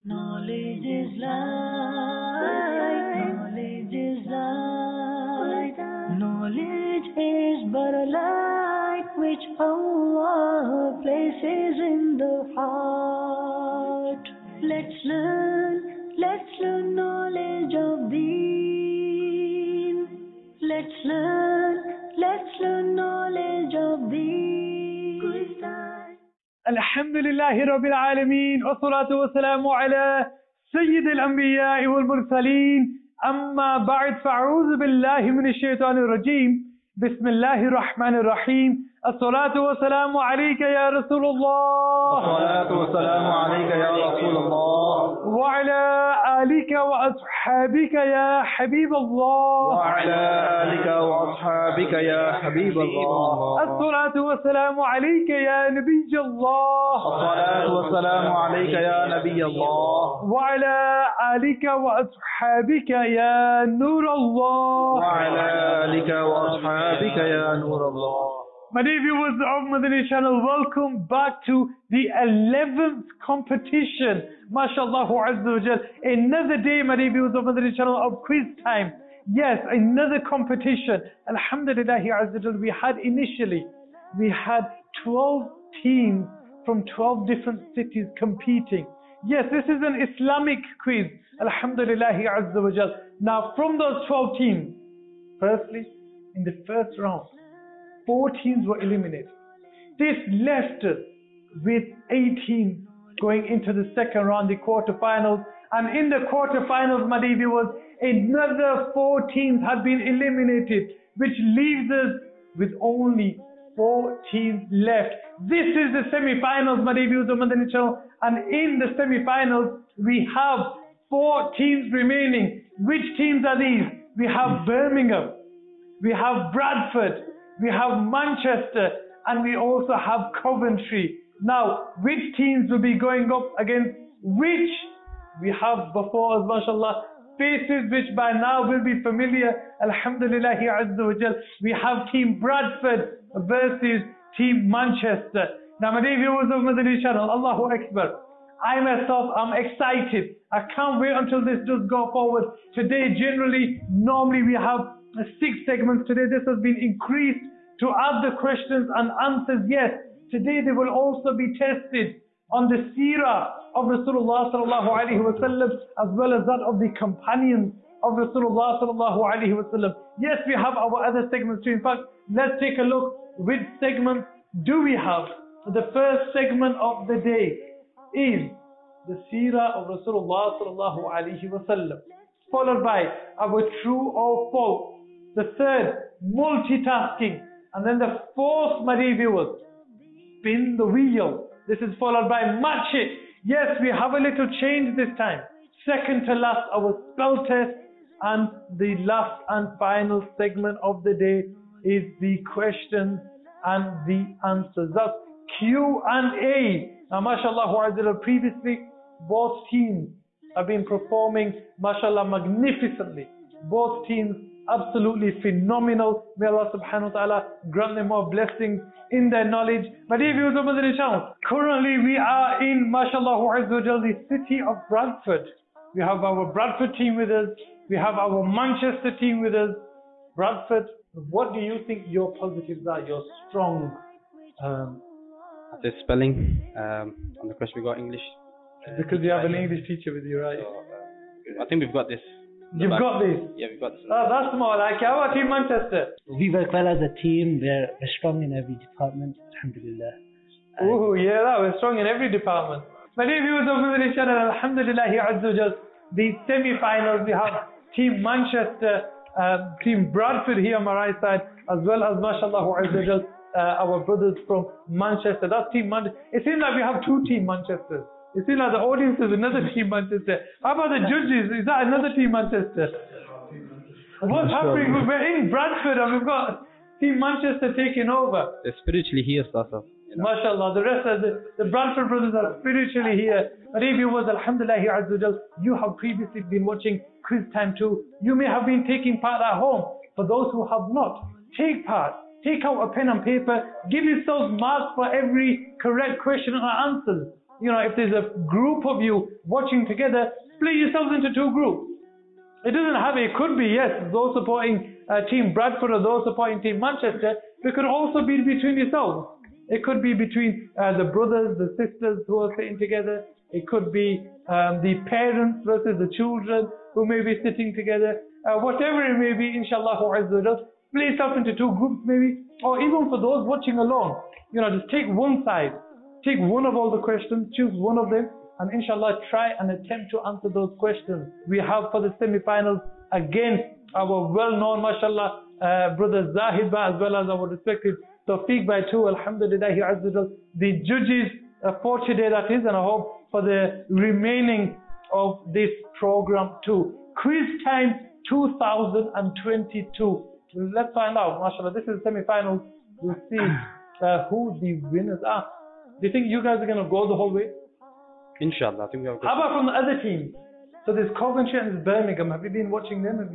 Knowledge is light, knowledge is light, knowledge is but a light which Allah places in the heart. Let's learn knowledge of Deen. Let's learn knowledge of Deen. الحمد لله رب العالمين والصلاة والسلام على سيد الأنبياء والمرسلين أما بعد فأعوذ بالله من الشيطان الرجيم بسم الله الرحمن الرحيم الصلاة والسلام عليك يا رسول الله الصلاة والسلام عليك يا رسول الله وعلى آلك وأصحابك يا حبيب الله وعلى آلك وأصحابك يا حبيب الله الصلاة والسلام عليك يا نبي الله الصلاة والسلام عليك يا نبي الله وعلى آلك وأصحابك يا نور الله وعلى آلك وأصحابك يا نور الله. My dear viewers of Madani channel, welcome back to the 11th competition. MashaAllah Azza wa Jal. Another day, my dear viewers of Madani channel, of quiz time. Yes, another competition. Alhamdulillah Azza wa Jal. We had 12 teams from 12 different cities competing. Yes, this is an Islamic quiz. Alhamdulillah Azza wa Jal. Now, from those 12 teams, firstly, in the first round, 4 teams were eliminated. This left us with 8 teams going into the second round, the quarterfinals. And in the quarterfinals, my dear viewers, another 4 teams had been eliminated, which leaves us with only 4 teams left. This is the semi-finals, my dear viewers of Madani channel. And in the semi-finals, we have 4 teams remaining. Which teams are these? We have Birmingham, we have Bradford, we have Manchester, and we also have Coventry. Now, which teams will be going up against which? We have before us, mashallah, faces which by now will be familiar. Alhamdulillah Azza wa Jal. We have Team Bradford versus Team Manchester. Now, my dear viewers of Madani channel, Allahu Akbar. I myself am excited. I can't wait until this does go forward. Today, normally we have 6 segments. Today this has been increased to add the questions and answers. Yes, today they will also be tested on the seerah of Rasulullah sallallahu alaihi wasallam, as well as that of the companions of Rasulullah sallallahu alaihi wasallam. Yes, we have our other segments too. In fact, let's take a look. Which segment do we have? The first segment of the day is the seerah of Rasulullah sallallahu alaihi wasallam, followed by our true or false. The third, multitasking. And then the fourth, my dear viewers, spin the wheel. This is followed by match it. Yes, we have a little change this time. Second to last, our spell test. And the last and final segment of the day is the questions and the answers. That's Q&A. Now, mashallah, previously, both teams have been performing, mashallah, magnificently. Both teams absolutely phenomenal. May Allah subhanahu wa ta'ala grant them more blessings in their knowledge. My dear viewers of Madani channel, currently we are in, mashallah, the city of Bradford. We have our Bradford team with us. We have our Manchester team with us. Bradford, what do you think your positives are, your strong? The spelling, on the question we got English. Because you have an English teacher with you, right? So, I think we've got this. You've got this? Yeah, we've got this. Oh, that's more like it. How about Team Manchester? We work well as a team. We're strong in every department, alhamdulillah. Oh, yeah, we're strong in every department. My dear viewers of Madani channel, alhamdulillah Azza wa Jal, the semi-finals, we have Team Manchester, Team Bradford here on my right side, as well as, mashallah Azza wa Jal, our brothers from Manchester. That's Team Manchester. It seems like we have 2 Team Manchesters. It seems like the audience is another Team Manchester. How about the judges? Is that another Team Manchester? What's happening? We're in Bradford and we've got Team Manchester taking over. They're spiritually here, Sasa. MashaAllah, the rest of the Bradford brothers are spiritually here. But if you was, alhamdulillah, Azza wa Jal, you have previously been watching Quiz Time too. You may have been taking part at home. For those who have not, take part. Take out a pen and paper. Give yourselves marks for every correct question or answer. if there's a group of you watching together, split yourselves into two groups. It doesn't have, it could be, yes, those supporting Team Bradford or those supporting Team Manchester. It could also be between yourselves. It could be between the brothers, the sisters who are sitting together. It could be the parents versus the children who may be sitting together. Whatever it may be, inshallah, split yourself into two groups maybe. Or even for those watching along, just take one side. Take one of all the questions, choose one of them, and inshallah try and attempt to answer those questions. We have for the semi-finals again our well-known, mashallah, brother Zahid Ba, as well as our respected Tawfiq Bhai too, alhamdulillah, the judges for today, that is, and I hope for the remaining of this program too. Quiz time 2022. Let's find out, mashallah, this is the semi-finals. We'll see who the winners are. Do you think you guys are going to go the whole way? Inshallah, I think we have. How about from the other teams? So there's Coventry and there's Birmingham. Have you been watching them?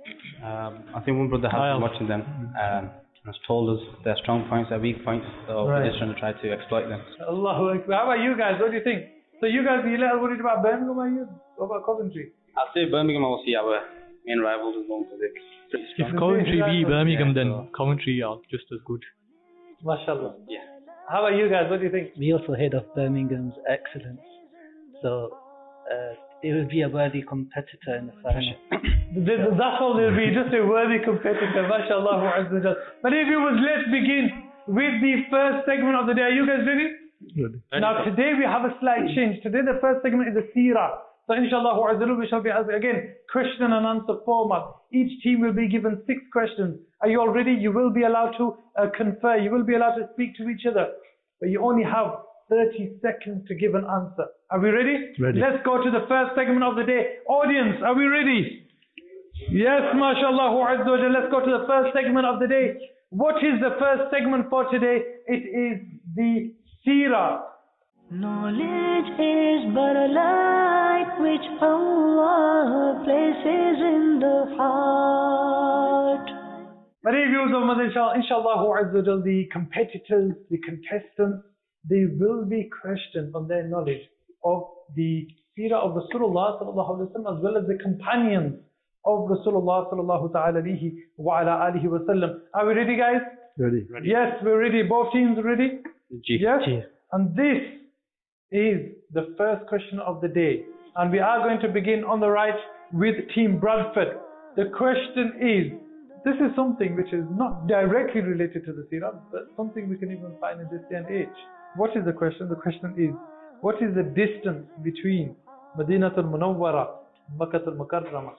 I think one brother has been watching them and has told us their strong points, their weak points. So we're just trying to try to exploit them. Allahu Akbar. How about you guys? What do you think? So you guys, you little worried about Birmingham, are you? What about Coventry? I'll say Birmingham, obviously, our main rivals as well, because they're pretty strong. If Coventry beat Birmingham, then Coventry are just as good. MashaAllah. Yeah. How about you guys? What do you think? We also heard of Birmingham's excellence. So they will be a worthy competitor in the final. That's all they'll be, just a worthy competitor. MashaAllah. But if you would, let's begin with the first segment of the day. Are you guys ready? Good. Now today we have a slight change. Today the first segment is the seerah. So inshallah we shall be asking again question and answer format. Each team will be given 6 questions. Are you all ready? You will be allowed to confer. You will be allowed to speak to each other. But you only have 30 seconds to give an answer. Are we ready? Ready. Let's go to the first segment of the day. Audience, are we ready? Yes, mashallah. Let's go to the first segment of the day. What is the first segment for today? It is the seerah. Knowledge is but a light which Allah places in the heart. Many viewers of Madinah, inshallah, the competitors, the contestants, they will be questioned on their knowledge of the seerah of Rasulullah sallallahu alaihi wasallam, as well as the companions of Rasulullah sallallahu alaihi wasallam. Are we ready, guys? Ready. Yes, we're ready. Both teams ready? Yes. G. And this is the first question of the day. And we are going to begin on the right with Team Bradford. The question is, this is something which is not directly related to the seerah, but something we can even find in this day and age. What is the question? The question is, what is the distance between Madinatul Munawwara and Makkatul Mukarramah?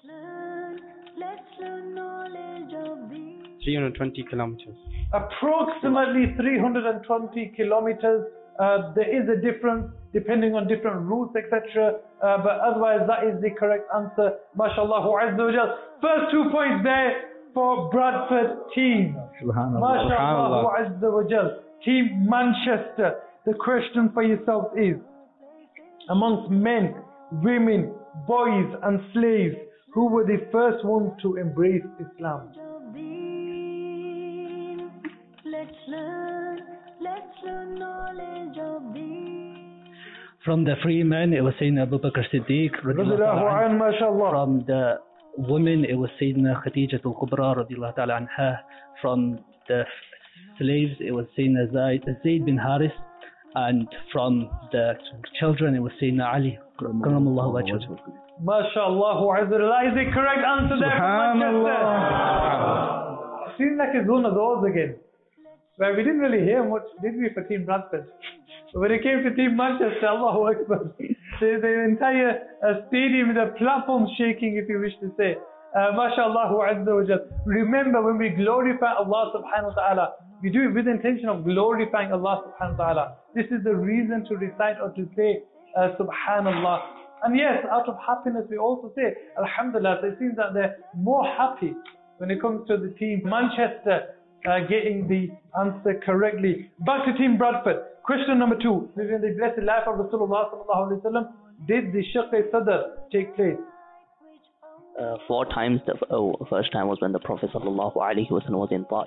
320 kilometers. Approximately 320 kilometers. There is a difference depending on different routes, etc. But otherwise, that is the correct answer. MashaAllah Azza wa Jal. First 2 points there for Bradford team. MashaAllah Azza wa Jal. Team Manchester. The question for yourself is, amongst men, women, boys and slaves, who were the first ones to embrace Islam? Let's learn knowledge of thee. From the free men, it was Sayyidina Abu Bakr Siddiq. From the women, it was Sayyidina Khadija al-Kubra radiallahu ta'ala anha. From the slaves, it was Sayyidina Zayd bin Haris. And from the children, it was Sayyidina Ali. Karamallahu wajhahu. MashaAllah. That is the correct answer there from Manchester. Seems like it's one of those again. Well, we didn't really hear much, did we, for Team Bradford? But when it came to Team Manchester, Allahu Akbar, the entire stadium, the platform shaking, if you wish to say. MashaAllah Azza wa Jal. Remember, when we glorify Allah subhanahu wa ta'ala, we do it with the intention of glorifying Allah subhanahu wa ta'ala. This is the reason to recite or to say Subhanallah. And yes, out of happiness we also say Alhamdulillah. So it seems that they're more happy when it comes to the team Manchester getting the answer correctly. Back to Team Bradford. Question number 2. Within the blessed life of Rasulullah sallallahu alaihi wasallam, did the Shaqq-e-Sadr take place? 4 times. The first time was when the Prophet sallallahu alaihi wasallam was in Ta'if.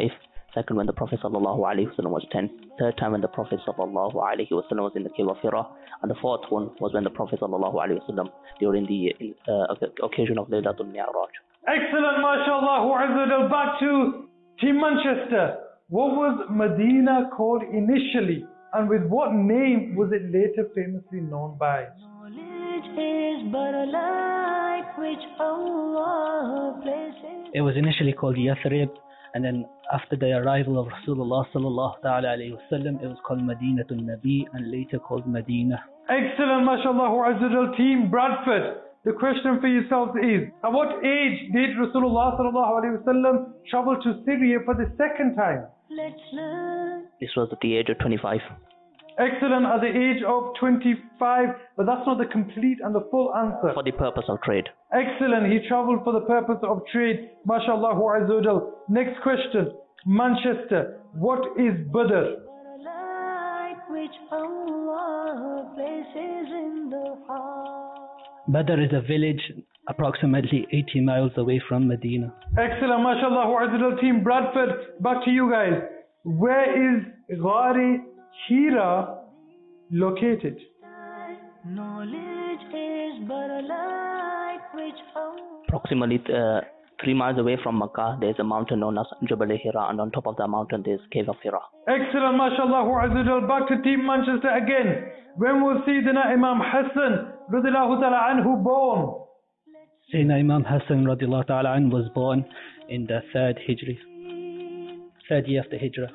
Second, when the Prophet sallallahu alaihi wasallam was 10. Third time when the Prophet sallallahu alaihi wasallam was in the cave of Hira. And the fourth one was when the Prophet sallallahu alaihi wasallam during the occasion of Laylatul Mi'raj. Excellent, mashallah. Back to Team Manchester. What was Medina called initially, and with what name was it later famously known by? Knowledge is but a light which Allah places. It was initially called Yathrib, and then after the arrival of Rasulullah sallallahu ta'ala alayhi wasallam, it was called Madinatul Nabi and later called Medina. Excellent, mashallah. Team Bradford. The question for yourselves is, at what age did Rasulullah sallallahu alayhi wasallam travel to Syria for the second time? Let's learn. This was at the age of 25. Excellent, at the age of 25, but that's not the complete and the full answer. For the purpose of trade. Excellent, he traveled for the purpose of trade. MashaAllah Azzawajal. Next question, Manchester. What is Badr? A light which Allah places in the heart. Badr is a village approximately 80 miles away from Medina. Excellent, MashaAllah Azzawajal. Team Bradford, back to you guys. Where is Ghari Hira located? Knowledge is but a light which Allah. Approximately 3 miles away from Makkah, there is a mountain known as Jabal Hira, and on top of that mountain there is Cave of Hira. Excellent, mashallah Azzawajal. Back to Team Manchester again. When was Sayyidina Imam Hassan radiallahu ta'ala anhu born? Sayyidina Imam Hassan radiallahu ta'ala anhu was born in the 3rd Hijri, 3rd year of the Hijrah.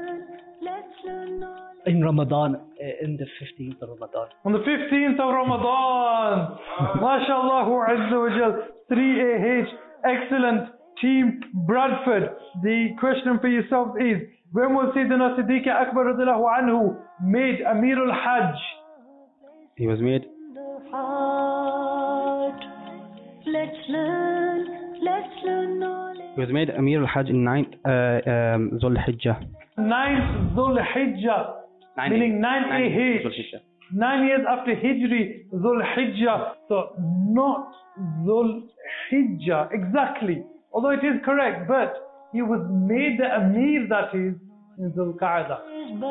In Ramadan, in the 15th of Ramadan. On the 15th of Ramadan. MashaAllah Azzawajal. 3AH. Excellent. Team Bradford. The question for yourself is, when was Sayyidina Siddiq Akbar radiallahu anhu made Amirul Hajj? He was made. He was made Amir al-Hajj in 9th Dhul Hijjah. 9th Dhul Hijjah. Meaning 9 AH. 9 years after Hijri, Dhul Hijjah. So not Dhul Hijjah exactly. Although it is correct, but he was made the Amir, that is, in Dhul Qa'dah.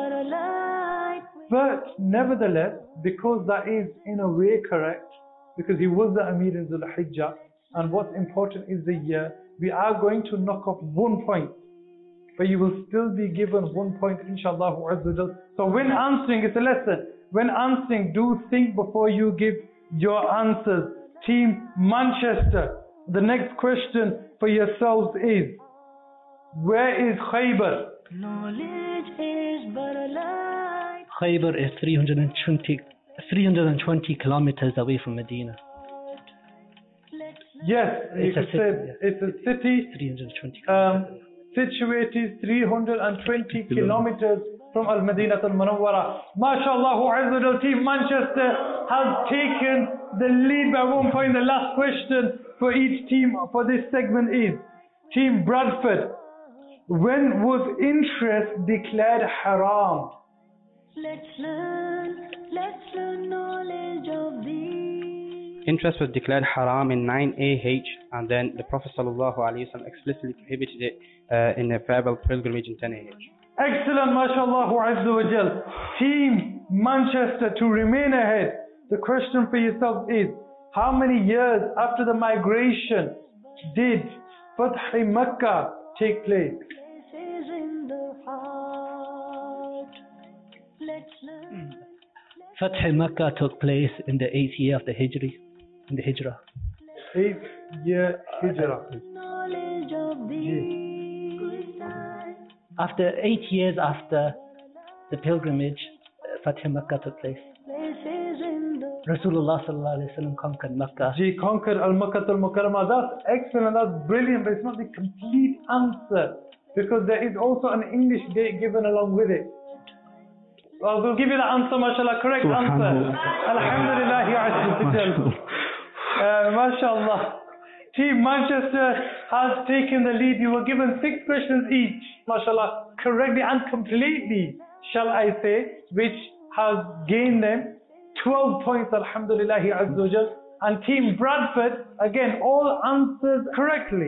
But nevertheless, because that is in a way correct, because he was the Amir in Dhul Hijjah, and what's important is the year, we are going to knock off 1 point. But you will still be given 1 point, inshallah. So when answering, it's a lesson. When answering, do think before you give your answers. Team Manchester, the next question for yourselves is, where is Khaybar? Knowledge is but a light. Khaybar is 320 kilometers away from Medina. Yes, it's a city 320 kilometers. Situated 320 kilometers from Al-Madinah Al-Munawwara. MashaAllah Azzawajal. Team Manchester has taken the lead by 1 point. The last question for each team for this segment is, Team Bradford, when was interest declared haram? Let's learn knowledge of thee. Interest was declared haram in 9 AH, and then the Prophet ﷺ explicitly prohibited it in a farewell pilgrimage in 10 AH. Excellent, mashallah Azzawajal. Team Manchester, to remain ahead, the question for yourself is, how many years after the migration did Fath Makkah take place? Fath Makkah took place in the 8th year of the Hijri, in the Hijrah. 8th year Hijrah. After 8 years after the pilgrimage, Fath Makkah took place. Rasulullah sallallahu alaihi wasallam conquered Makkah. He conquered Al-Makkah Al-Mukarramah. That's excellent, that's brilliant, but it's not the complete answer, because there is also an English date given along with it. Well, we'll give you the answer, mashallah, correct answer. Alhamdulillah, mashallah. Team Manchester has taken the lead. You were given 6 questions each, mashallah, correctly and completely, shall I say, which has gained them 12 points, alhamdulillah. And Team Bradford, again, all answers correctly.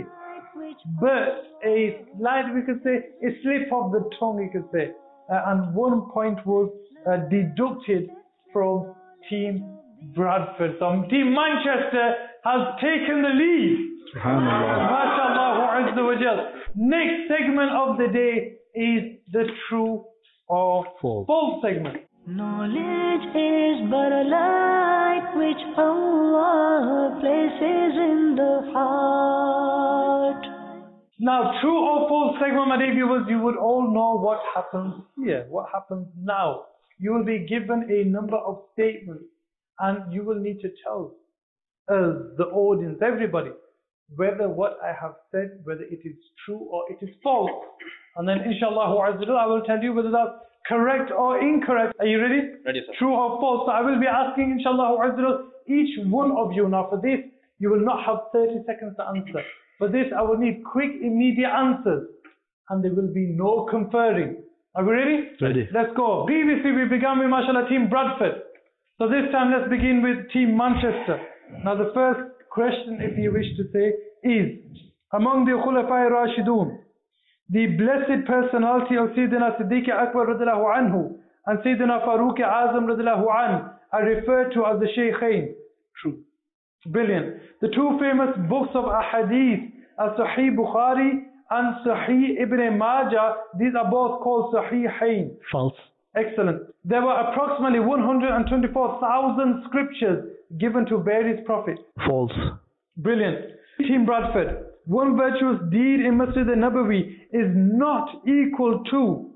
but a slight, we could say, a slip of the tongue, you could say. And 1 point was deducted from Team Bradford. So Team Manchester has taken the lead. MashaAllah Azza wa Jal. Next segment of the day is the true or false segment. Knowledge is but a light which Allah places in the heart. Now, true or false segment, my dear viewers, you would all know what happens here. What happens now? You will be given a number of statements and you will need to tell us, the audience, everybody, whether what I have said, whether it is true or it is false. And then inshallah I will tell you whether that's correct or incorrect. Are you ready? Ready, sir. True or false. So I will be asking inshallah each one of you. Now for this, you will not have 30 seconds to answer. For this, I will need quick, immediate answers. And there will be no conferring. Are we ready? Ready. Let's go. Previously, we began with, mashallah, Team Bradford. So this time, let's begin with Team Manchester. Now, the first question, if you wish to say, is, among the Khulafai Rashidun, the blessed personality of Sayyidina Siddiq Akbar radiallahu anhu and Sayyidina Farooq Azam radiallahu anhu are referred to as the Shaykhain. True. Brilliant. The two famous books of Ahadith, Sahih Bukhari and Sahih Ibn Majah, these are both called Sahihain. False. Excellent. There were approximately 124,000 scriptures given to various prophets. False. Brilliant. Team Bradford. One virtuous deed in Masjid al-Nabawi is not equal to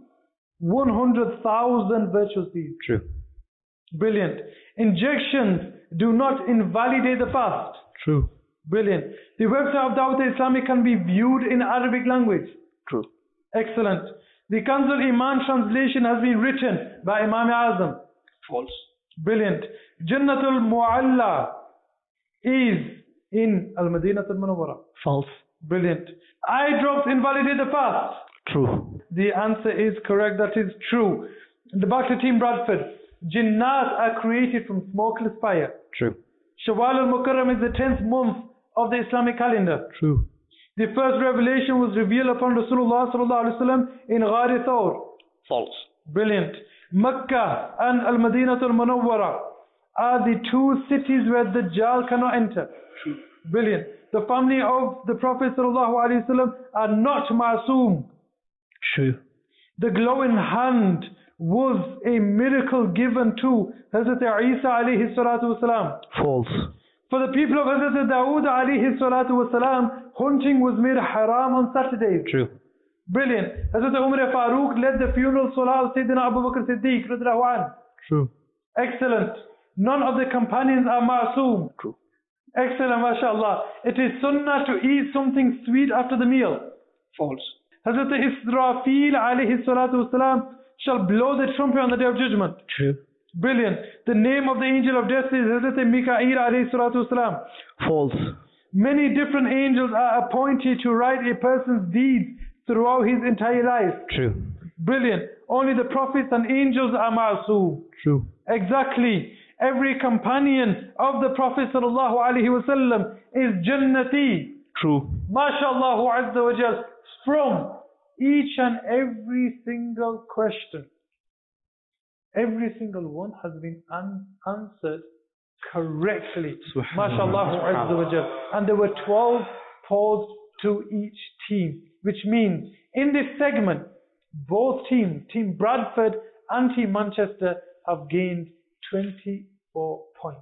100,000 virtuous deeds. True. Brilliant. Injections do not invalidate the fast. True. Brilliant. The website of Dawat Islamic can be viewed in Arabic language. True. Excellent. The Kanzul Iman translation has been written by Imam Azam. False. Brilliant. Jannatul Mu'alla is in Al-Madinatul Munawwara. False. Brilliant. Eye drops invalidate the fast. True. The answer is correct. That is true. The back to Team Bradford. Jinnat are created from smokeless fire. True. Shawwal al-Mukarram is the 10th month of the Islamic calendar. True. The first revelation was revealed upon Rasulullah sallallahu alaihi wasallam in Ghar Thawr. False. Brilliant. Makkah and Al-Madinatul Munawwara are the two cities where the Dajjal cannot enter. True. Brilliant. The family of the Prophet sallallahu alaihi wasallam are not ma'soom. True. The glowing hand was a miracle given to Hazrat Isa alayhi salatu wasalam. False. For the people of Hazrat Dawood alayhi salatu wasalam, hunting was made haram on Saturdays. True. Brilliant. Hazrat Umar Farooq led the funeral salah of Sayyidina Abu Bakr Siddiq radiallahu anhu. True. Excellent. None of the companions are ma'soom. True. Excellent, mashallah. It is sunnah to eat something sweet after the meal. False. Hazrat Israfil alayhi salatu wasalam shall blow the trumpet on the day of judgment. True. Brilliant. The name of the angel of death is Hazrat Mika'il alayhi salatu wasalam. False. Many different angels are appointed to write a person's deeds throughout his entire life. True. Brilliant. Only the prophets and angels are ma'soom. True. Exactly. Every companion of the Prophet sallallahu alaihi wasallam is Jannati. True. MashaAllah Azza wa Jal. From each and every single question, every single one has been answered correctly. MashaAllah Azza wa Jal. And there were 12 posed to each team, which means in this segment, both teams, Team Bradford and Team Manchester, have gained 24 points.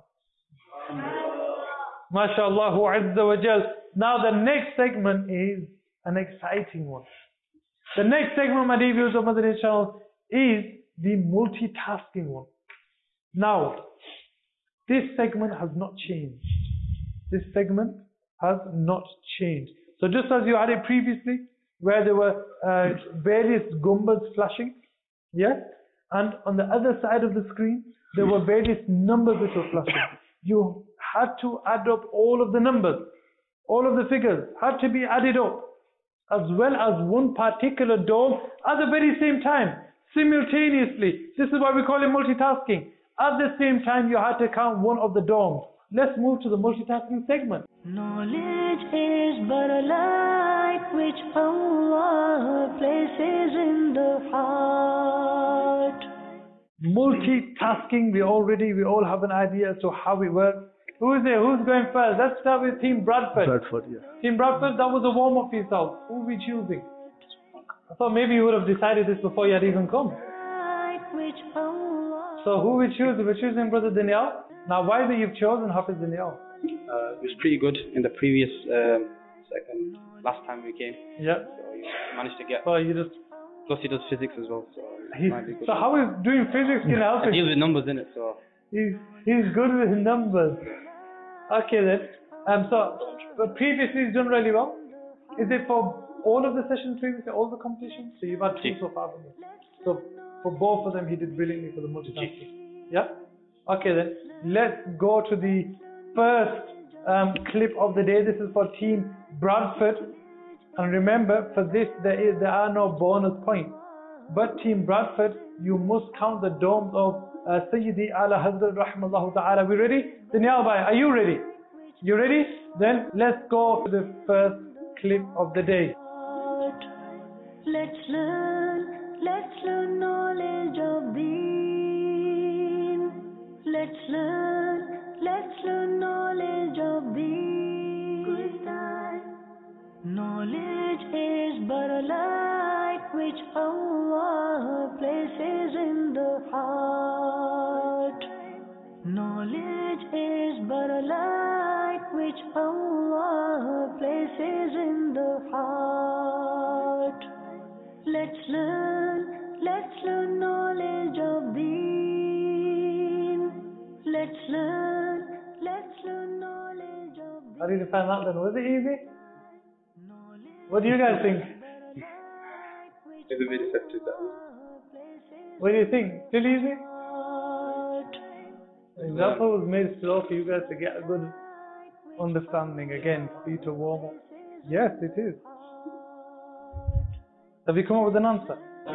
MashaAllah Azza wa Jal. Now the next segment is an exciting one. The next segment, my dear viewers of Madani Channel, is the multitasking one. Now, this segment has not changed. This segment has not changed. So just as you had it previously, where there were various gumbas flashing, yeah, and on the other side of the screen, there were various numbers which were flashing. You had to add up all of the numbers. All of the figures had to be added up, as well as one particular dome at the very same time, simultaneously. This is why we call it multitasking. At the same time, you had to count one of the domes. Let's move to the multitasking segment. Knowledge is but a light which Allah places in the heart. Multitasking, we all have an idea as to how it works. Who's there? Who's going first? Let's start with Team Bradford. Bradford, yeah. Team Bradford, that was a warm-up for yourself. Who are we choosing? I thought maybe you would have decided this before you had even come. So who we choose? We're choosing Brother Daniel. Now, why that you've chosen Hafiz Daniel? It was pretty good in the previous last time we came. Yeah. So he managed to get. So you just. Plus he does physics as well, so it might be good. So how is doing physics going to help I him? deal with numbers in it, so. He's good with numbers. Okay then. But previously he's done really well. Is it for all of the sessions previously, all the competitions? So you've had 2 so far from this. So for both of them he did brilliantly for the multitasking. Yeah? Okay then. Let's go to the first clip of the day. This is for Team Bradford. And remember, for this there are no bonus points. But Team Bradford, you must count the domes of Sayyidi Ala Hazrat Rahmallahu Ta'ala. We ready? Daniel Bhai, are you ready? You ready? Then let's go to the first clip of the day. Let's learn knowledge of Deen. Let's learn knowledge of Deen. Knowledge is but a light which Allah places in the heart. Knowledge is but a light which Allah places in the heart. Let's learn knowledge of Deen. Let's learn knowledge of Deen. How did you find that then? Was it easy? What do you guys think? It's a bit effective that one. What do you think? Still easy? The example was made slow for you guys to get a good understanding. Again, for you to warm up. Yes, it is. Have you come up with an answer?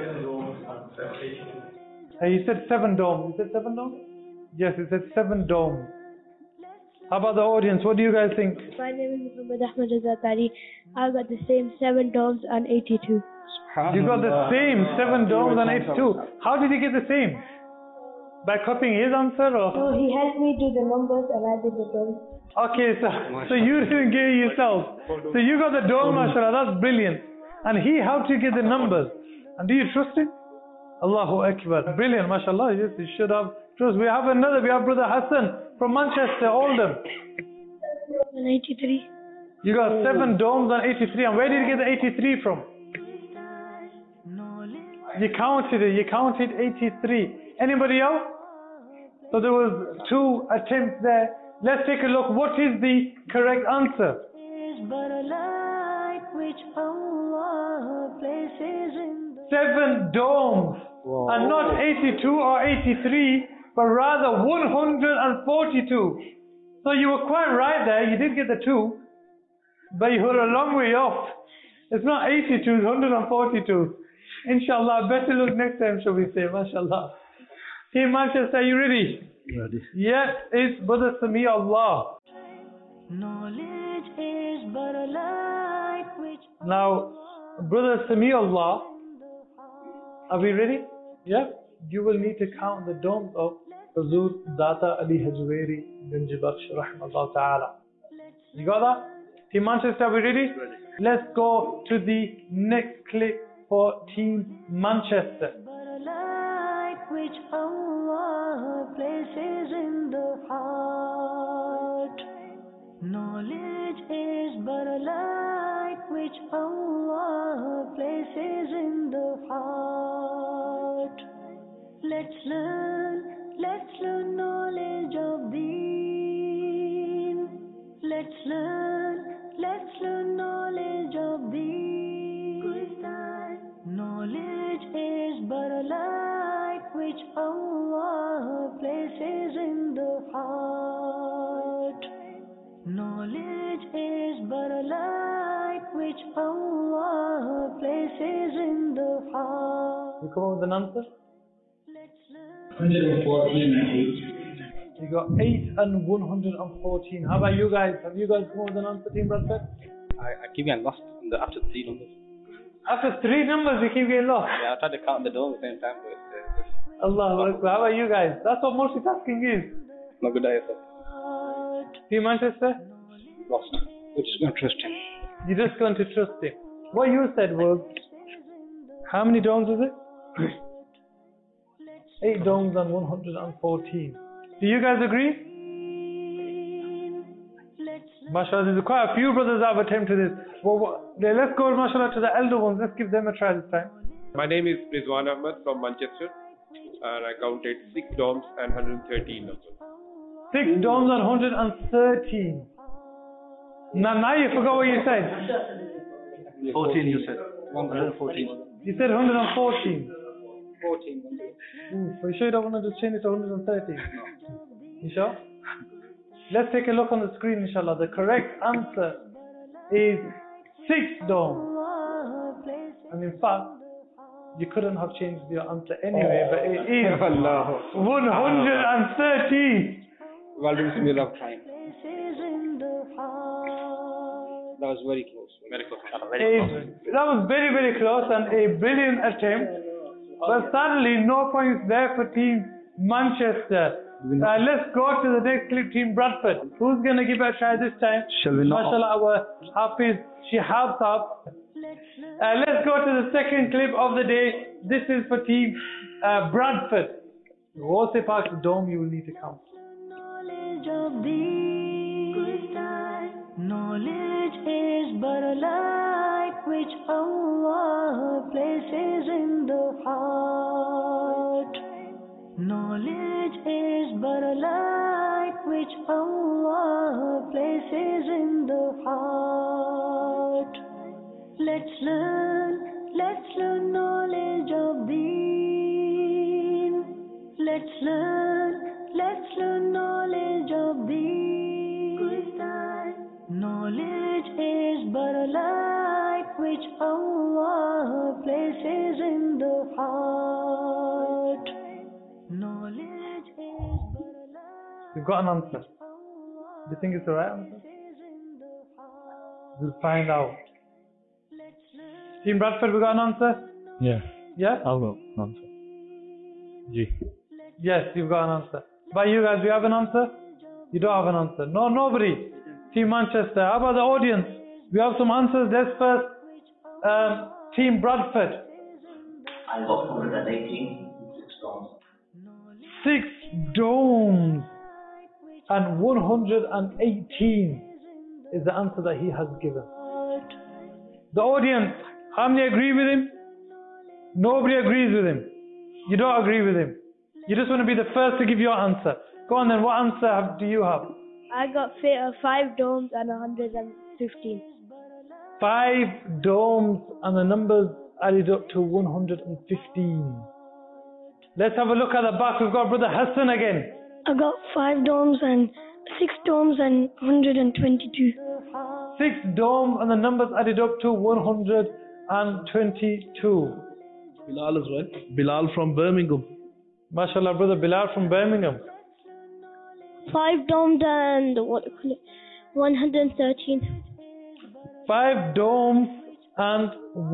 Hey, you said 7 domes. You said 7 domes? Yes, it said 7 domes. How about the audience? What do you guys think? My name is Muhammad Ahmed Azatari. I got the same 7 domes and 82. You got the same 7 domes and 82. How did you get the same? By copying his answer or? So he helped me do the numbers and I did the domes. Okay, so you didn't get it yourself. So you got the dome, mashallah, that's brilliant. And he helped you get the numbers. And do you trust him? Allahu Akbar. Brilliant, mashallah. Yes, you should have trust. We have Brother Hassan from Manchester, Oldham. 83. You got 7 domes and 83. And where did you get the 83 from? You counted it. You counted 83. Anybody else? So there was 2 attempts there. Let's take a look. What is the correct answer? 7 domes. Whoa. And not 82 or 83, but rather 142. So you were quite right there. You did get the 2, but you were a long way off. It's not 82, it's 142. Inshallah, better luck next time, shall we say, mashallah. Team Manchester, are you ready? Ready. Yes, it's Brother Sami Allah. Knowledge is but a light which... Now, Brother Sami Allah, are we ready? Yeah. You will need to count the domes of Huzur Data Ali Hajweri bin Jibakhsh rahimahullah ta'ala. You got that? Team Manchester, are we ready? Ready. Let's go to the next clip for Team Manchester. but a light which Allah places in the heart. Knowledge is but a light which Allah places in the heart. Let's learn knowledge of Deen. Let's learn knowledge of Deen. Knowledge is but a light which Allah places in the heart. Knowledge is but a light which Allah places in the heart. You come up with an answer? 114 and 8. You got 8 and 114. How about you guys? Have you guys more than answer, Team Bradford? I keep getting lost after 3 numbers. After 3 numbers, you keep getting lost. Yeah, I tried to count the doors at the same time, but Allahu Akbar. How about you guys? That's what multitasking is. not good idea. Team Manchester? Lost. We're just going to trust him. You're just going to trust him. What you said was, how many domes is it? 8 domes and 114. Do you guys agree? MashaAllah, there's quite a few brothers that have attempted this. Let's go, MashaAllah, to the elder ones. Let's give them a try this time. My name is Rizwan Ahmed from Manchester, and I counted 6 domes and 113 numbers. 6 domes and 113. Now you forgot what you said. 14 you said. 114. You said 114. 14. Are you sure you don't want to just change it to 113? You sure? Let's take a look on the screen, inshallah. The correct answer is 6 domes. And in fact, you couldn't have changed your answer anyway, but it is 113. Well, we love trying. That was very close. Very close. That was very, very close and a brilliant attempt. But sadly, no points there for Team Manchester. Let's go to the next clip, Team Bradford. Who's going to give it a try this time? Shall we not? MashaAllah, our Hafiz, she helps out. Let's go to the second clip of the day. This is for Team Bradford. Also part of the dome you will need to count. Knowledge of thee. Knowledge is but a light which Allah places in the heart. Knowledge is but a light which Allah places in the heart. Let's learn knowledge of deen. Let's learn knowledge of deen. Knowledge is but a light which Allah places in the heart. Knowledge is but a light. You've got an answer. Do you think it's the right answer? We'll find out. Team Bradford, we got an answer? Yeah. Yeah? I'll go. Answer. G. Yes, you've got an answer. But you guys, do you have an answer? You don't have an answer. No, nobody. Team Manchester. How about the audience? We have some answers. Let's first Team Bradford. I got 118. 6 domes and 118 is the answer that he has given. The audience, how many agree with him? Nobody agrees with him. You don't agree with him. You just want to be the first to give your answer. Go on then, what answer do you have? I got 5 domes and 115. 5 domes and the numbers added up to 115. Let's have a look at the back. We've got Brother Hassan again. I got 6 domes and 122. 6 domes and the numbers added up to 122. Bilal as well. Bilal from Birmingham. MashaAllah, Brother Bilal from Birmingham. 5 domes and 113. 5 domes and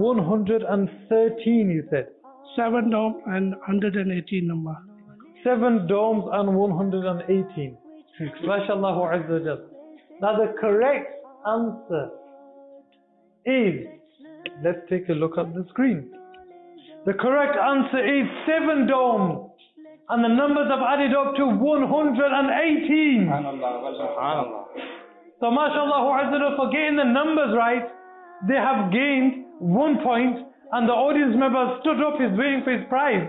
113, you said. 7 domes and 118 number. 7 domes and 118. MashaAllah Azza wa Jal. Now the correct answer is, let's take a look at the screen. The correct answer is 7 domes. And the numbers have added up to 118. So MashaAllah Azza wa Jal, for getting the numbers right, they have gained 1 point, and the audience member stood up, is waiting for his prize.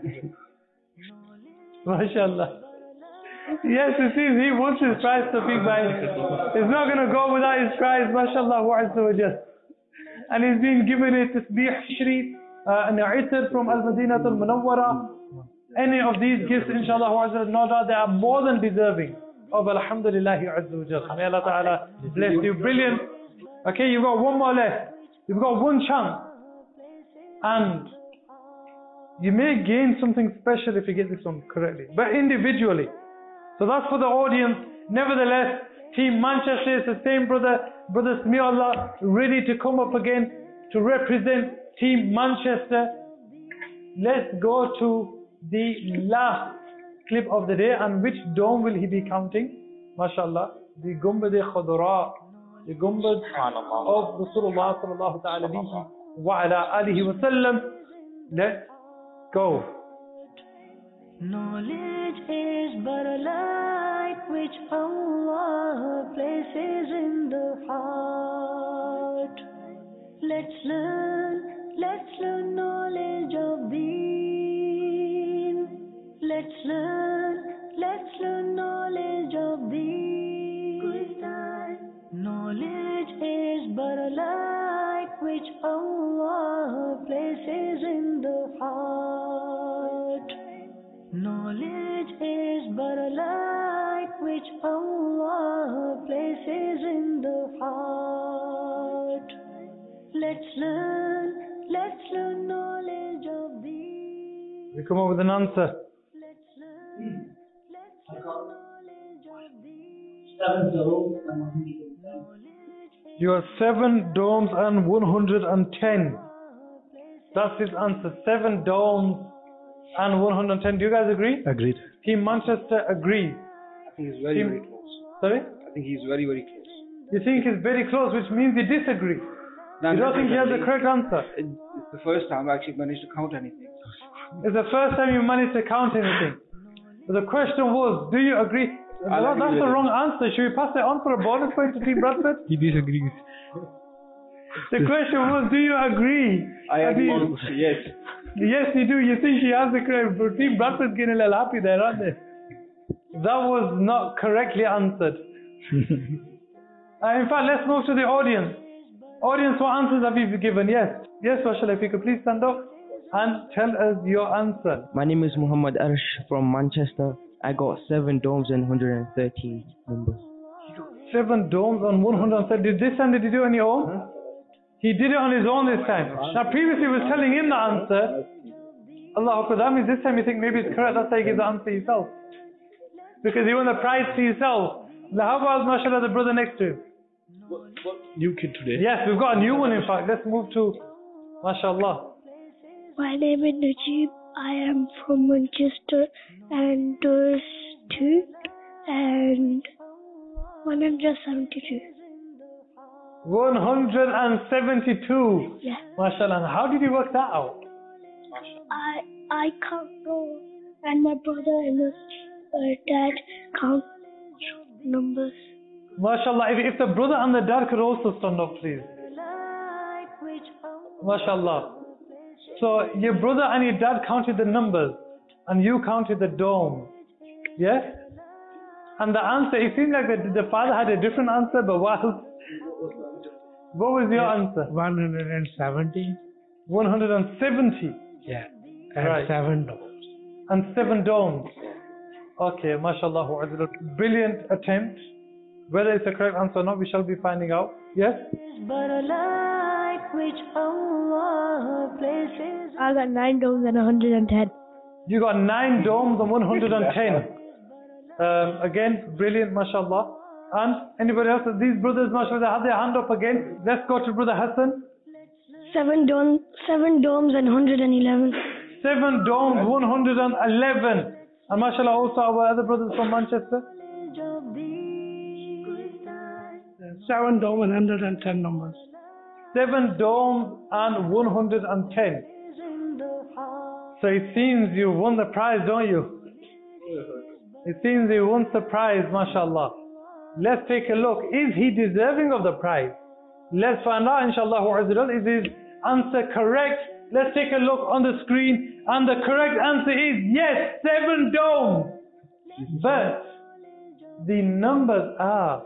MashaAllah. Yes, it is. He wants his prize to be by. He's not going to go without his prize, MashaAllah Azza wa Jal. And he's been given a tasbih sharif, an itr from Al-Madinah Al-Munawwara. Any of these gifts, inshallah, no doubt they are more than deserving of Alhamdulillahi Azza wa Jal. May Allah Ta'ala bless you. Brilliant. Okay, you've got one more left. You've got one chance. And you may gain something special if you get this one correctly. But individually, So that's for the audience. Nevertheless, Team Manchester is the same brother Samiullah, ready to come up again to represent Team Manchester. Let's go to the last clip of the day. And which dome will he be counting? MashaAllah. The Gumbad Khadra. The Gumbad of Rasulullah sallallahu ta'ala bihi wa ala alihi wa sallam. Let's go. Knowledge is but a light which Allah places in the heart. Let's learn knowledge of Deen. Let's learn knowledge of Deen. Knowledge is but a light which Allah places in the heart. Knowledge is but a light which Allah places in the heart. Let's learn knowledge of Thee. We come up with an answer. Let's learn knowledge of Thee. 7 domes and 110. You are 7 domes and 110. That's his answer. 7 domes and 110. Do you guys agree? Agreed. Team Manchester agrees. I think he's very, very close. Sorry? I think he's very, very close. You think it's very close, which means you disagree. No, you don't think he has the correct answer? It's the first time I actually managed to count anything. It's the first time you managed to count anything. So the question was, do you agree? Well, that's the wrong answer. Should we pass it on for a bonus point to Team Bradford? He disagrees. The question was, do you agree? I agree. Yes. Yes, you do. You think he has the correct. But Team Bradford's getting a little happy there, aren't they? That was not correctly answered. In fact, let's move to the audience. Audience, what answers have you given? Yes. Yes, Mashallah, if you could please stand up and tell us your answer. My name is Muhammad Arsh from Manchester. I got 7 domes and 113 numbers. 7 domes and 130. Did this time did you do it on your own? He did it on his own this time. Now previously he was telling him the answer. Allahu Akbar. That means this time you think maybe it's correct. That's why you give the answer yourself. Because you won the prize to yourself. Now how about mashallah the brother next to him? New kid today. Yes, we've got a new one in fact. Let's move to mashallah. My name is Najib. I am from Manchester and there's 2 and 172. 172. Yeah. Mashallah. And how did you work that out? I can't go, and my brother and my dad count numbers. Mashallah. If the brother and the dad could also stand up, please. Mashallah. So your brother and your dad counted the numbers, and you counted the dome. Yes? And the answer, it seemed like the father had a different answer, but what else? What was your answer? 170. 170? Yeah. And right. 7 domes. And 7 domes. Okay, mashallah. Brilliant attempt. Whether it's the correct answer or not, we shall be finding out. Yes? But a light which Allah places. I got 9 domes and 110. You got 9 domes and 110. Again, brilliant, mashallah. And anybody else? These brothers, mashallah, they have their hand up again. Let's go to Brother Hassan. 7 domes and 111. 7 domes, 111. And mashallah, also our other brothers from Manchester. 7 domes and 110 numbers. 7 domes and 110. So it seems you won the prize, don't you? It seems you won the prize, mashallah. Let's take a look. Is he deserving of the prize? Let's find out, inshallah. Is his answer correct? Let's take a look on the screen. And the correct answer is yes, 7 domes. But the numbers are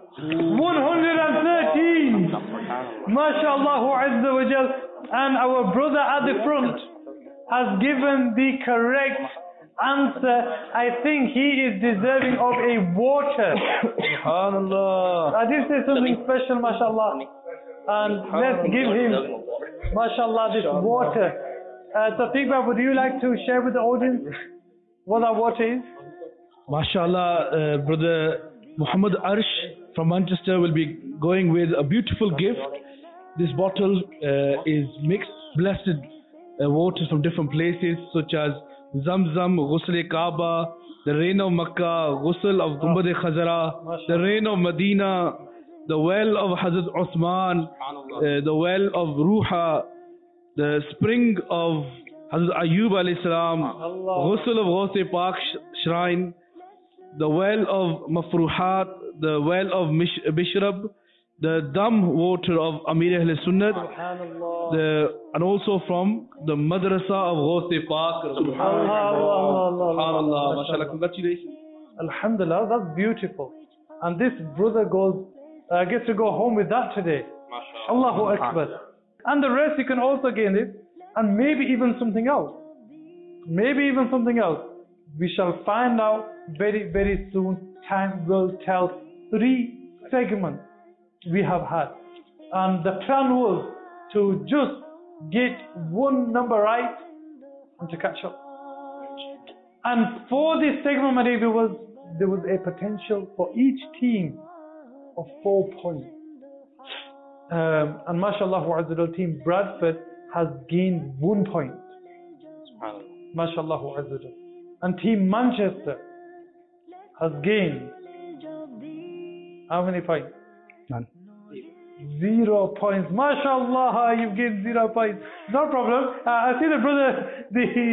113. MashaAllah Azza wa Jal. And our brother at the front has given the correct answer. I think he is deserving of a water. SubhanAllah. I did say something special, mashallah. And let's give him, mashallah, this water. Tafiq Babu, would you like to share with the audience what that water is? MashaAllah, Brother Muhammad Arsh from Manchester will be going with a beautiful gift. This bottle is mixed, blessed waters from different places such as Zamzam, Ghusl-e-Kaaba, the rain of Makkah, Ghusl of Gumbad-e-Khazara, the rain of Medina, the well of Hazrat Osman, the well of Ruha, the spring of Hazrat Ayyub alayhi salam, Ghusl of Ghaus-e-Pak shrine, the well of Mafruhat, the well of Bishrab, the dam water of Amir Ahl Sunnat, and also from the Madrasa of Ghaus-e-Pak. Subhanallah, mashallah, congratulations. Alhamdulillah, that's beautiful. And this brother gets to go home with that today. Allahu Akbar. And the rest you can also gain it, and maybe even something else. Maybe even something else. We shall find out very, very soon. Time will tell. 3 segments we have had. And the plan was to just get 1 number right and to catch up. And for this segment, my dear viewers, there was a potential for each team of 4 points. And mashallah, team Bradford has gained 1 point. Mashallah. And team Manchester has gained how many points? None. 0 points. Mashallah, you've gained 0 points. No problem. I see the brother,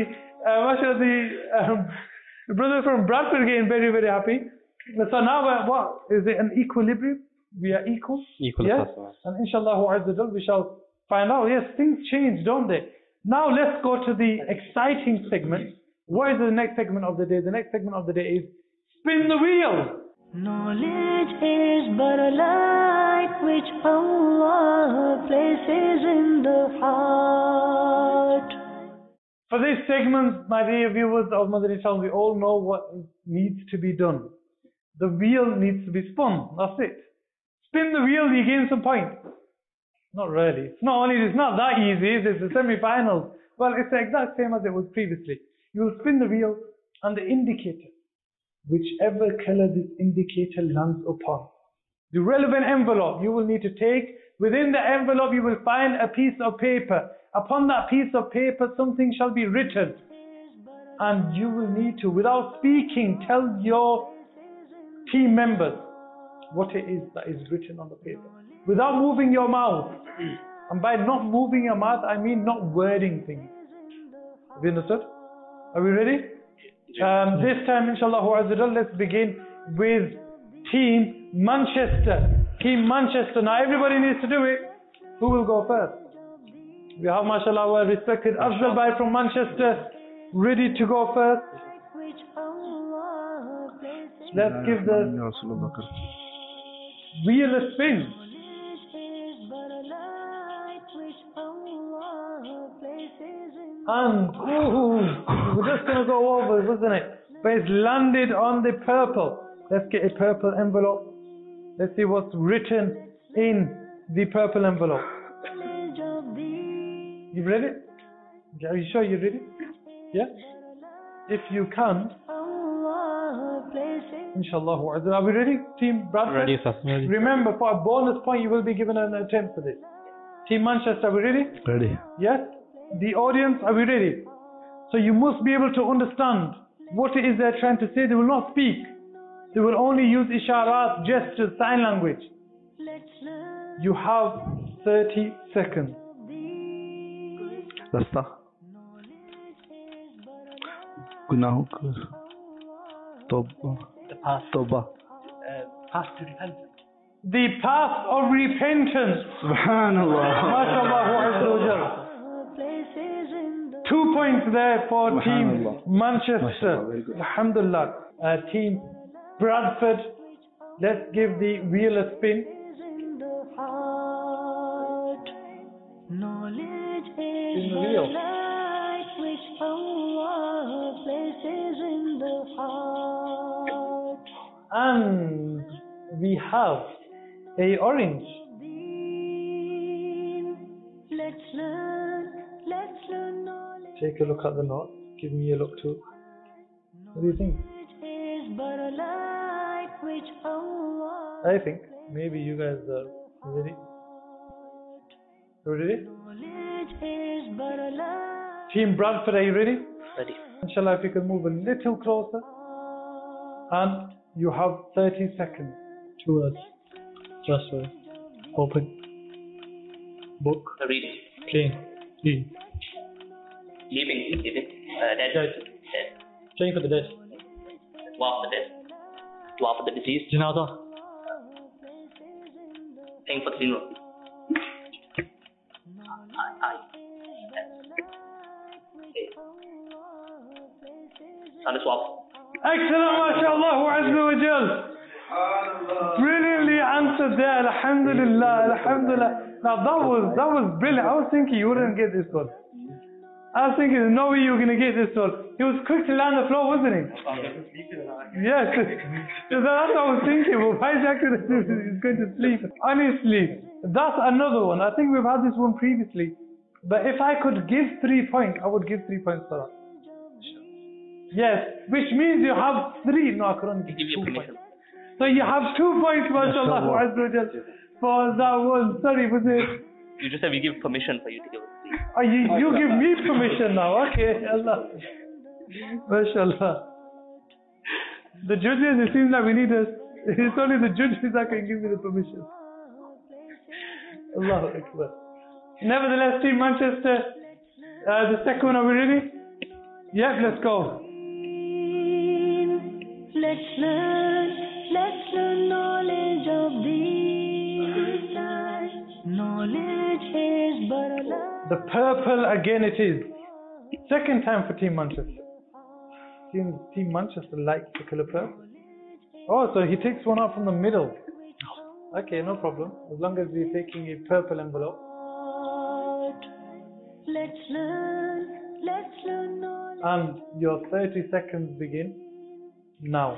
the brother from Bradford again, very, very happy. So now, what is it? An equilibrium? We are equal. Equal. Yes. And inshallah, we shall find out. Yes, things change, don't they? Now let's go to the exciting segment. What is the next segment of the day? The next segment of the day is Spin the Wheel. Knowledge is but a light which Allah places in the heart. For this segment, my dear viewers of Madani Channel, we all know what needs to be done. The wheel needs to be spun. That's it. Spin the wheel, you gain some points. Not really. It's not that easy. It's the semi-finals. Well, it's the exact same as it was previously. You will spin the wheel and the indicator, whichever color this indicator lands upon, the relevant envelope you will need to take. Within the envelope you will find a piece of paper. Upon that piece of paper something shall be written, and you will need to, without speaking, tell your team members what it is that is written on the paper, without moving your mouth. And by not moving your mouth, I mean not wording things. Have you understood? Are we ready? This time, inshallah, let's begin with Team Manchester. Team Manchester. Now everybody needs to do it. Who will go first? We have, mashallah, our respected Afzal Bhai from Manchester ready to go first. Let's give the wheel a spin. And we're just going to go over, wasn't it? But it's landed on the purple. Let's get a purple envelope. Let's see what's written in the purple envelope. You read it? Are you sure you read it? Yeah? If you can, inshallah. Are we ready, Team Bradford? Ready, sir. Ready. Remember, for a bonus point, you will be given an attempt for this. Team Manchester, are we ready? Ready. Yes? The audience, are we ready? So you must be able to understand what it is they're trying to say. They will not speak. They will only use isharat, gestures, sign language. You have 30 seconds. Rasta. Gunaho ka. Toba. The path. Toba. Path to repentance. The path of repentance. Subhanallah. MashaAllah. 2 points there for Team Manchester. Alhamdulillah. Team Bradford, let's give the wheel a spin. Knowledge In is the the wheel. light which Allah places in the heart. And we have a orange. Let's learn knowledge. Take a look at the note. Give me a look too. What do you think? Is is but a light which Allah. I think maybe you guys are ready. You ready? Knowledge is but a light. Team Bradford, are you ready? Ready. Inshallah, if you can move a little closer. And you have 30 seconds. 2 words. Trustworthy. Open. Book. Reading. Train. Leave. Living. Dead. Dead. Train for the dead. Dua for the dead. Dua for the deceased. Janaza. Paying for the funeral. Salah swap. Excellent, mashallah, azza wa jal. Brilliantly answered there, alhamdulillah, alhamdulillah. Now that was brilliant. I was thinking you wouldn't get this one. I was thinking there's no way you were going to get this one. He was quick to land the floor, wasn't he? Yes. That's what I was thinking. Well, why is he's going to sleep? Honestly, that's another one. I think we've had this one previously. But if I could give 3 points, I would give 3 points for that. Yes, which means you have 3. No, I could only give 2 points. So you have 2 points, mashallah, for that one. Sorry, was it? You just have give permission for you to give it. Oh, you give me permission now, okay, Allah. Mashallah. The judges, it seems like we need us. It's only the judges that can give me the permission. Allahu Akbar. Nevertheless, Team Manchester, the second one, are we ready? Yep, let's go. Let's learn knowledge of these lies. Knowledge is but a lie. The purple again it is. Second time for Team Manchester. Team Manchester likes the colour purple. Oh, so he takes one out from the middle. Okay, no problem. As long as we're taking a purple envelope. Let's learn knowledge. And your 30 seconds begin now.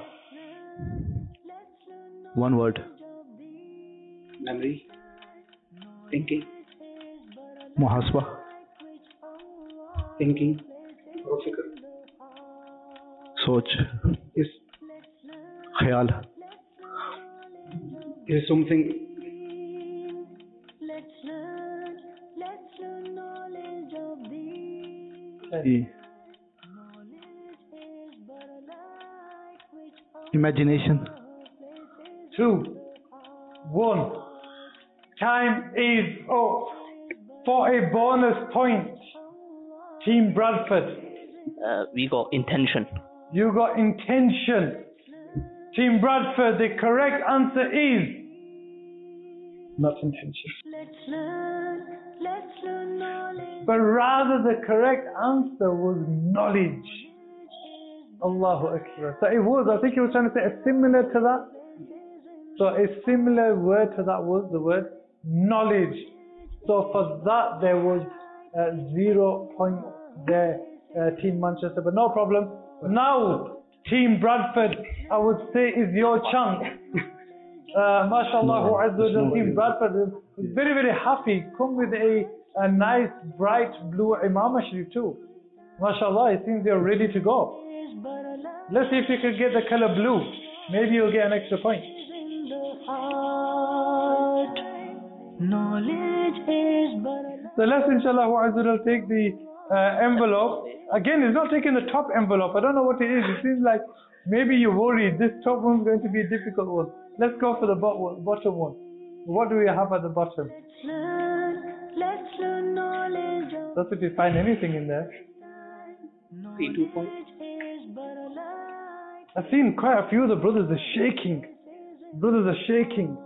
1 word. Memory. Thinking. Muhasba. Thinking. Soch. Is. Khayal. Is something. Let's learn knowledge of these. Imagination. 2, 1. Time is up. For a bonus point, Team Bradford. We got intention. You got intention. Team Bradford, the correct answer is not intention. Let's learn knowledge. But rather the correct answer was knowledge. Allahu Akbar. So it was, I think he was trying to say a similar to that. So a similar word to that was the word knowledge. So for that there was 0 point there, Team Manchester, but no problem. Now, Team Bradford, I would say is your chance. MashaAllah, Team Bradford is very, very happy. Come with a nice bright blue Imam Sharif too. MashaAllah, it seems you're ready to go. Let's see if you can get the color blue. Maybe you'll get an extra point. Knowledge is but a So let's inshallah take the envelope. Again, it's not taking the top envelope. I don't know what it is. It seems like maybe you're worried this top one's going to be a difficult one. Let's go for the bottom one. What do we have at the bottom? let's learn knowledge of That's if you find anything in there. 2 points. I've seen quite a few of the brothers are shaking. Brothers are shaking.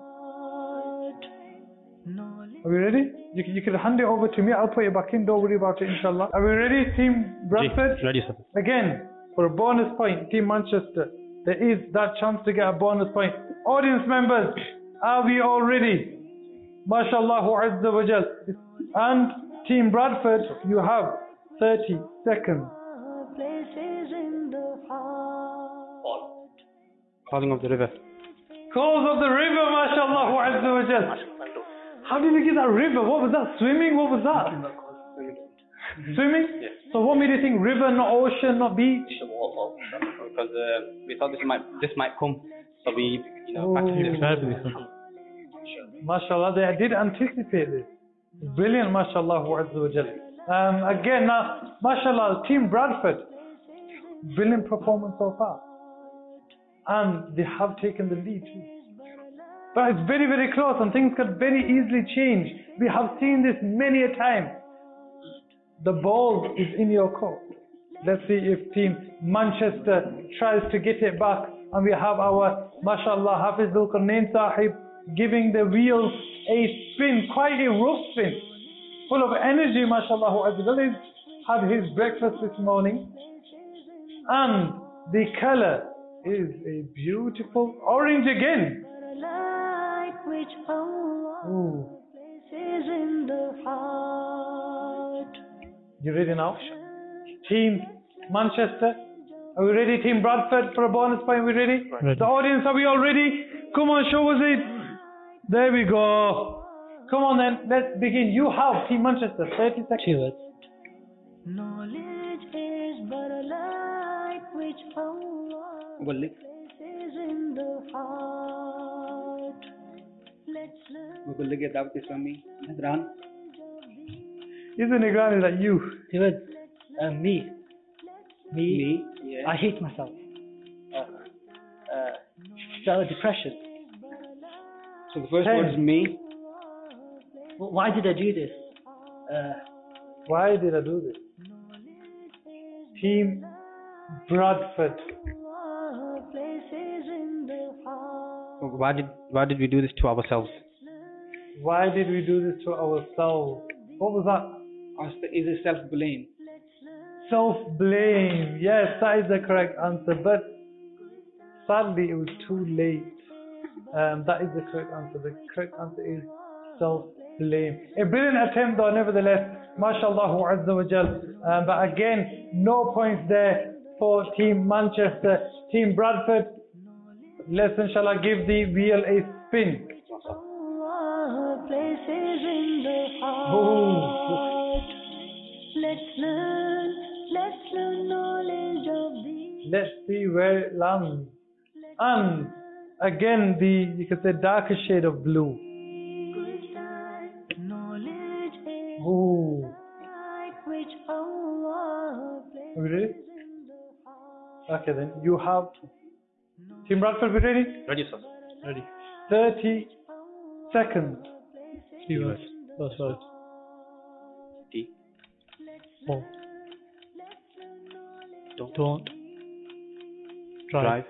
Are we ready? You can hand it over to me. I'll put it back in. Don't worry about it, inshallah. Are we ready, Team Bradford? Ready, sir. Again, for a bonus point, Team Manchester. There is that chance to get a bonus point. Audience members, are we all ready? MashaAllahu Azza wa Jal. And Team Bradford, you have 30 seconds. places in the heart. Calling of the river. Calls of the river, MashaAllahu Azza wa Jal. How did you get that river? What was that? Swimming? What was that? Swimming? Yes. So what made you think river, not ocean, not beach? The waterfall. Because we thought this might come, so we Oh. MashaAllah, they did anticipate this. Brilliant, MashaAllah Azza wa Jal. Again, now, MashaAllah, Team Bradford, brilliant performance so far. And they have taken the lead too. But it's very, very close and things could very easily change. We have seen this many a time. The ball is in your court. Let's see if Team Manchester tries to get it back. And we have our, MashaAllah, Hafiz Dhul-Qarnain Sahib giving the wheels a spin, quite a rough spin, full of energy, MashaAllah. He's had his breakfast this morning. And the color is a beautiful orange again. Ooh. You ready now? Team Manchester, are we ready? Team Bradford for a bonus point, we ready? Ready. The audience, are we all ready? Come on, show us it. There we go. Come on then, let's begin. You have Team Manchester, 30 seconds. Knowledge is but a light which Allah places in the heart. Let's learn. Isn't Nigran, is that you? Me? Yeah. I hate myself. Depression. So the first word is me. Why did I do this? Why did I do this? Team Bradford. Why did we do this to ourselves? Why did we do this to ourselves? What was that? Is it self-blame? Self-blame. Yes, that is the correct answer. But sadly, it was too late. That is the correct answer. The correct answer is self-blame. A brilliant attempt though, nevertheless. MashaAllah Azza wa Jal. But again, no points there for Team Manchester. Team Bradford, let's inshallah give the wheel a spin. Oh. Let's learn knowledge of thee. Let's see where it lands. And again, you could say darker shade of blue. Oh. Are we ready? Okay then, you have Team Bradford, we ready? Ready, sir. Ready. 30 seconds. Three words. First word. D. Oh. Don't drive.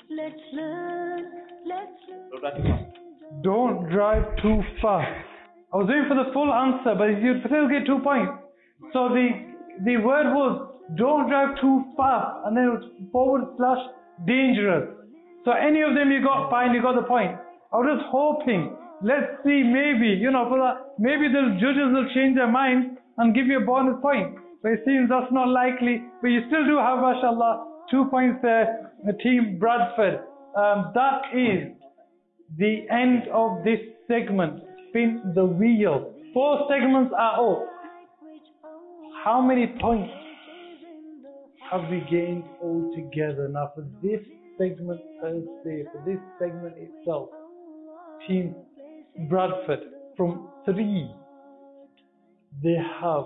Don't drive too fast. I was waiting for the full answer, but you'd still get 2 points. So the word was don't drive too fast, and then it was / dangerous. So any of them you got fine, you got the point. I was just hoping, let's see, maybe, for that, maybe the judges will change their mind and give you a bonus point. But it seems that's not likely. But you still do have, mashallah, 2 points there, Team Bradford. That is the end of this segment. Spin the wheel. 4 segments are up. How many points have we gained altogether? Now for this segment per se, for this segment itself, Team Bradford from 3, they have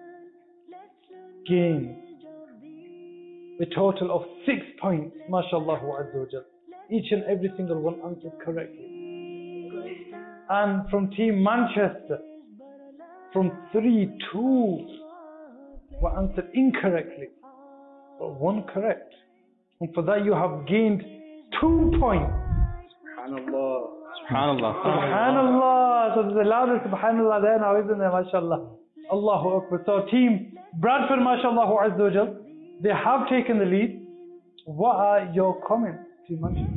gained a total of 6 points, mashallah azza wa jal. Each and every single one answered correctly. And from Team Manchester, from 3, 2 were answered incorrectly, but 1 correct. And for that you have gained 2 points. Subhanallah. Subhanallah. Subhanallah. So there's a louder subhanallah there now, isn't there, mashallah. Allahu Akbar. So Team Bradford, mashallah azza wa jal, they have taken the lead. What are your comments, Team Manchester?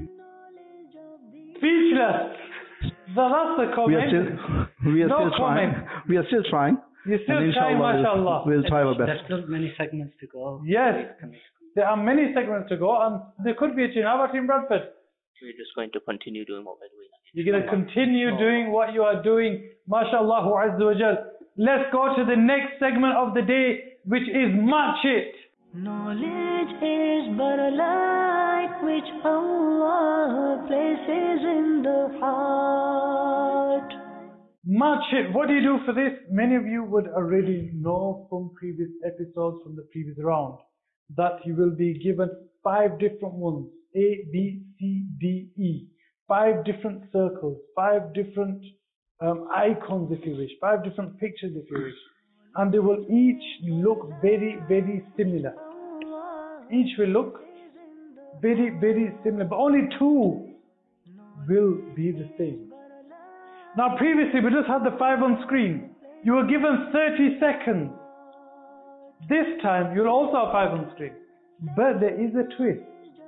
Speechless. That's the comment. We are No still trying. comment. We are still trying. You're still And trying, inshallah, mashallah. We'll try our There's best. still many segments to go. Yes, there are many segments to go, and there could be a change. How about Team Bradford? We're just going to continue doing what we're doing. You're going to continue doing what you are doing. MashaAllah azza wa jal. Let's go to the next segment of the day, which is Match It. Knowledge is but a light which Allah places in the heart. Match It. What do you do for this? Many of you would already know from previous episodes, from the previous round, that you will be given 5 different ones. A, B, C, D, E. 5 different circles, 5 different icons if you wish, 5 different pictures if you wish. And they will each look very, very similar. Each will look very, very similar, but only 2 will be the same. Now previously we just had the 5 on screen. You were given 30 seconds. This time you'll also have 5 on screen. But there is a twist.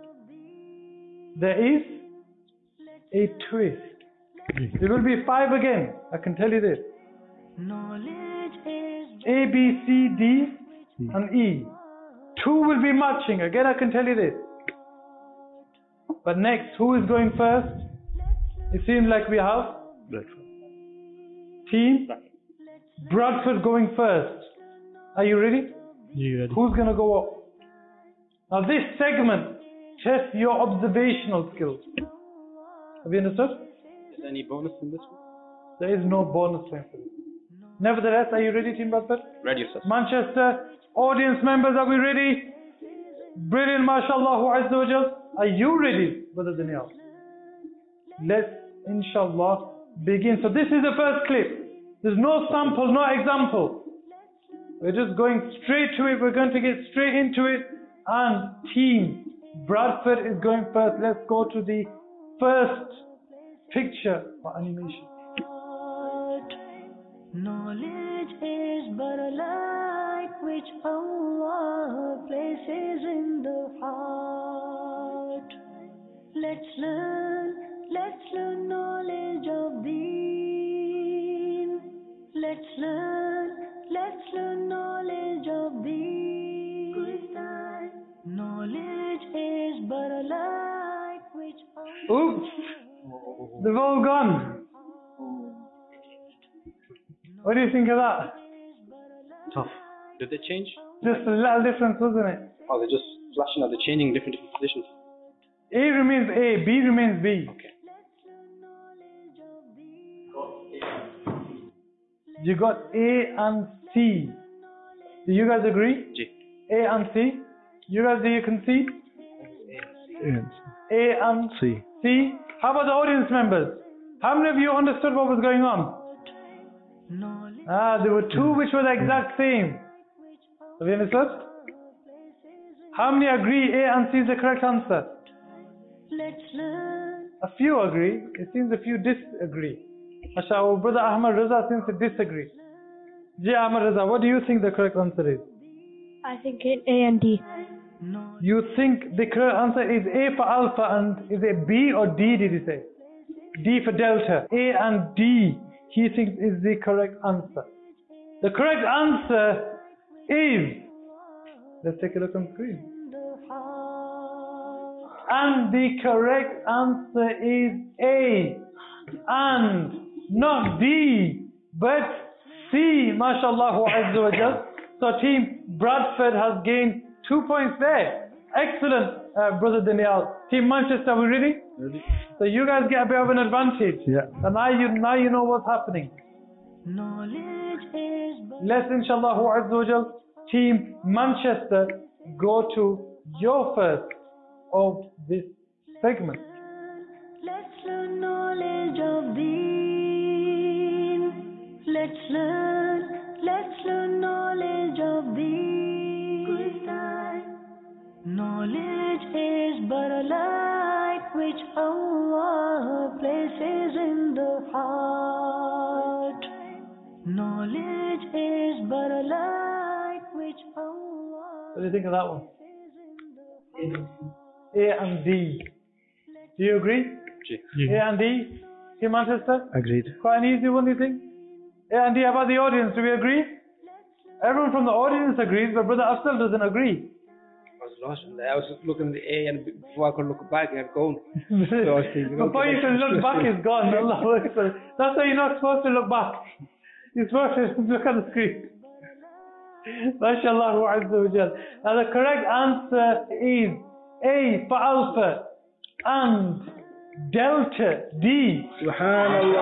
There is a twist. It will be 5 again, I can tell you this. A, B, C, D and E. 2 will be matching, again I can tell you this. But next, who is going first? It seems like we have Team Bradford going first. Are you ready? Yeah, ready. Who's going to go up? Now this segment tests your observational skills. Have you understood? Is there any bonus in this one? There is no bonus point for this. Nevertheless, are you ready, Team Bradford? Ready, sir. Manchester, audience members, are we ready? Brilliant, mashallah, azza wa jal. Are you ready, Brother Daniel? Let's, inshallah, begin. So this is the first clip. There's no sample, no example. We're just going straight to it. We're going to get straight into it. And Team Bradford is going first. Let's go to the first picture for animation. Knowledge is but a light which Allah places in the heart. Let's learn knowledge of Deen. Let's learn knowledge of Deen. Knowledge is but a light which Allah... Oops! They've all gone. What do you think of that? Tough. Did they change? Just a little difference, wasn't it? Oh, they're just flashing out. They're changing different positions. A remains A, B remains B. Okay. You got A and C. Do you guys agree? G. A and C. You guys, do you concede? A and C. C. How about the audience members? How many of you understood what was going on? There were 2 which were the exact same. Have you understood? How many agree A and C is the correct answer? A few agree. It seems a few disagree. Our brother Ahmad Raza seems to disagree. Ahmad Raza, what do you think the correct answer is? I think it A and D. You think the correct answer is A for alpha, and is it B or D, did you say? D for delta. A and D, he thinks is the correct answer. The correct answer is, let's take a look on screen. And the correct answer is A, and not D, but C, mashallah azza wa jal. So Team Bradford has gained 2 points there. Excellent, Brother Daniel. Team Manchester, are we ready? Ready. So you guys get a bit of an advantage. Yeah. And now you know what's happening. Let's, inshallah azza wa jal, Team Manchester, go to your first of this segment. Let's learn knowledge of Deen. Let's learn knowledge of Deen. Knowledge is but a light which Allah places in the heart. Knowledge is but a light which Allah... What do you think of that one? A and D. Do you agree? G. A and D? Team Manchester? Agreed. Quite an easy one, do you think? A and D. How about the audience? Do we agree? Everyone from the audience agrees, but Brother Afzal doesn't agree. I was lost in there. I was just looking at the A, and before I could look back, I had gone. So I was thinking, before you can look back, it's gone. Allah Akbar. That's why you're not supposed to look back. It's perfect. Look at the screen. MashaAllah Azza wa Jal. Now the correct answer is A for Alpha and Delta D. Subhanallah.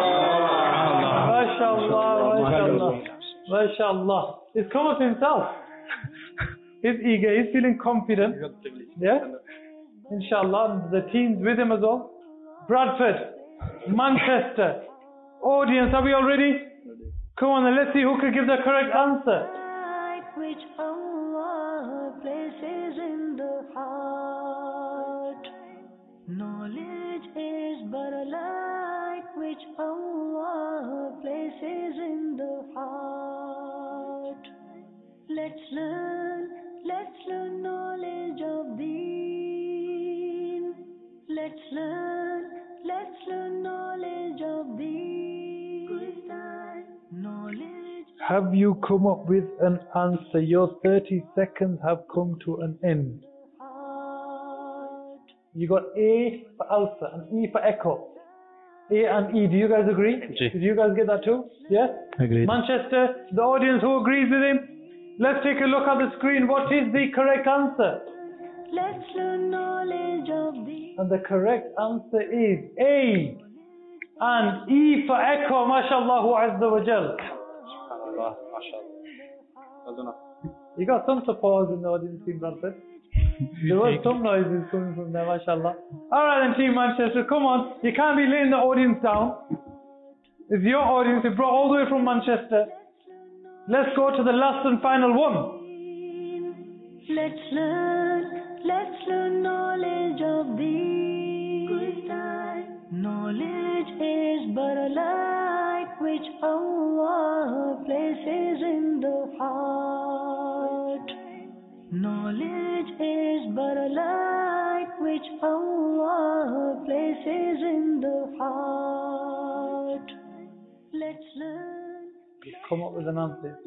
MashaAllah. MashaAllah. He's come up himself. He's eager. He's feeling confident. Yeah? Inshallah. The team's with him as well. Bradford, Manchester. Audience, are we all ready? Come on, then let's see who can give the correct answer. Which Allah places in the heart. Knowledge is but a light which Allah places in the heart. Let's learn knowledge of Deen. Let's learn knowledge of Deen. Knowledge. Have you come up with an answer? Your 30 seconds have come to an end. You got A for Alpha and E for Echo. A and E, do you guys agree? Did you guys get that too? Yes? Agreed. Manchester, the audience who agrees with him? Let's take a look at the screen. What is the correct answer? Let's learn knowledge of Deen. And the correct answer is A and E for Echo. MashaAllah Azza wa Jal. You got some support in the audience, Team Bradford. There was some noises coming from there, MashaAllah. Alright then, Team Manchester, come on. You can't be laying the audience down. It's your audience. You brought all the way from Manchester. Let's go to the last and final one. Let's learn knowledge of Deen. Knowledge is but a light which Allah places in the heart. Knowledge is but a light which Allah places in the heart. Let's learn. Come up with an answer.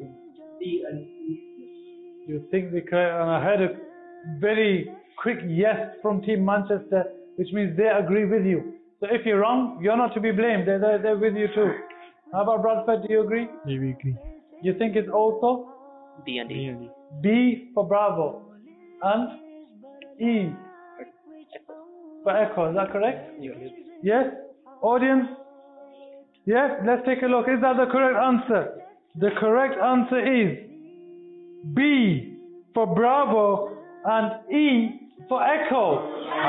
You think the correct, and I heard a very quick yes from Team Manchester, which means they agree with you. So if you're wrong, you're not to be blamed. They're with you too. How about Bradford? Do you agree? Yeah, we agree. You think it's also B and D. B for Bravo and E for Echo. Is that correct? Yes? Audience? Yes? Let's take a look. Is that the correct answer? The correct answer is B for Bravo and E for Echo.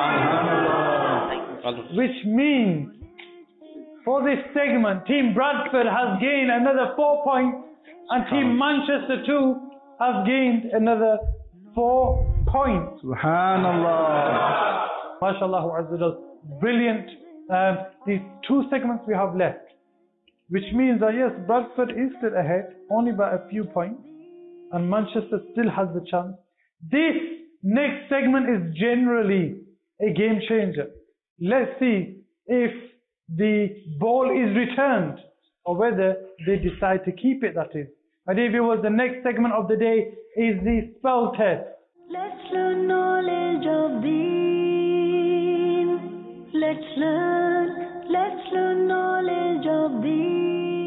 Which means for this segment, Team Bradford has gained another 4 points and Team Manchester 2 has gained another 4 points. Subhanallah. MashaAllah Azza. Brilliant. These 2 segments we have left. Which means that yes, Bradford is still ahead, only by a few points. And Manchester still has the chance. This next segment is generally a game changer. Let's see if the ball is returned or whether they decide to keep it, that is. My dear viewers, the next segment of the day is the spell test. Let's learn knowledge of Deen. Let's learn knowledge of Deen.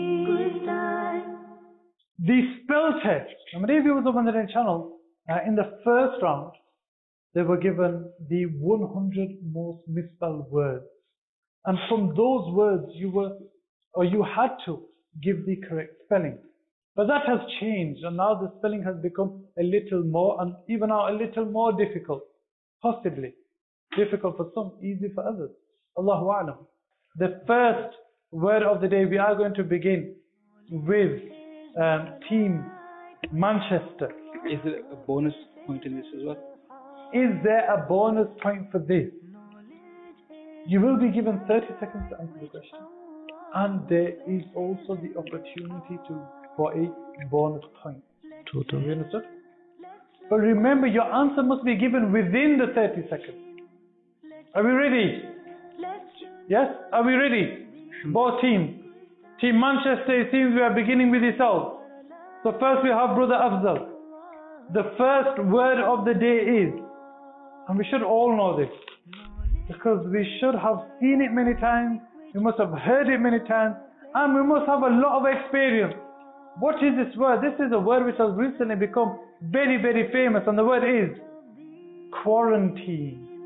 The spell test. Now, my dear viewers of Mandarin channel, in the first round, they were given the 100 most misspelled words. And from those words, you had to give the correct spelling. But that has changed, and now the spelling has become a little more, and even now a little more difficult. Possibly. Difficult for some, easy for others. Allahu A'lam. The first word of the day, we are going to begin with Team Manchester. Is there a bonus point in this as well? Is there a bonus point for this? You will be given 30 seconds to answer the question. And there is also the opportunity for a bonus point. Total. You understood? But remember, your answer must be given within the 30 seconds. Are we ready? Yes? Are we ready? Both teams. Team Manchester, it seems we are beginning with yourself. So first we have Brother Afzal. The first word of the day is, and we should all know this, because we should have seen it many times, we must have heard it many times, and we must have a lot of experience What is this word? This is a word which has recently become very, very famous, and the word is quarantine.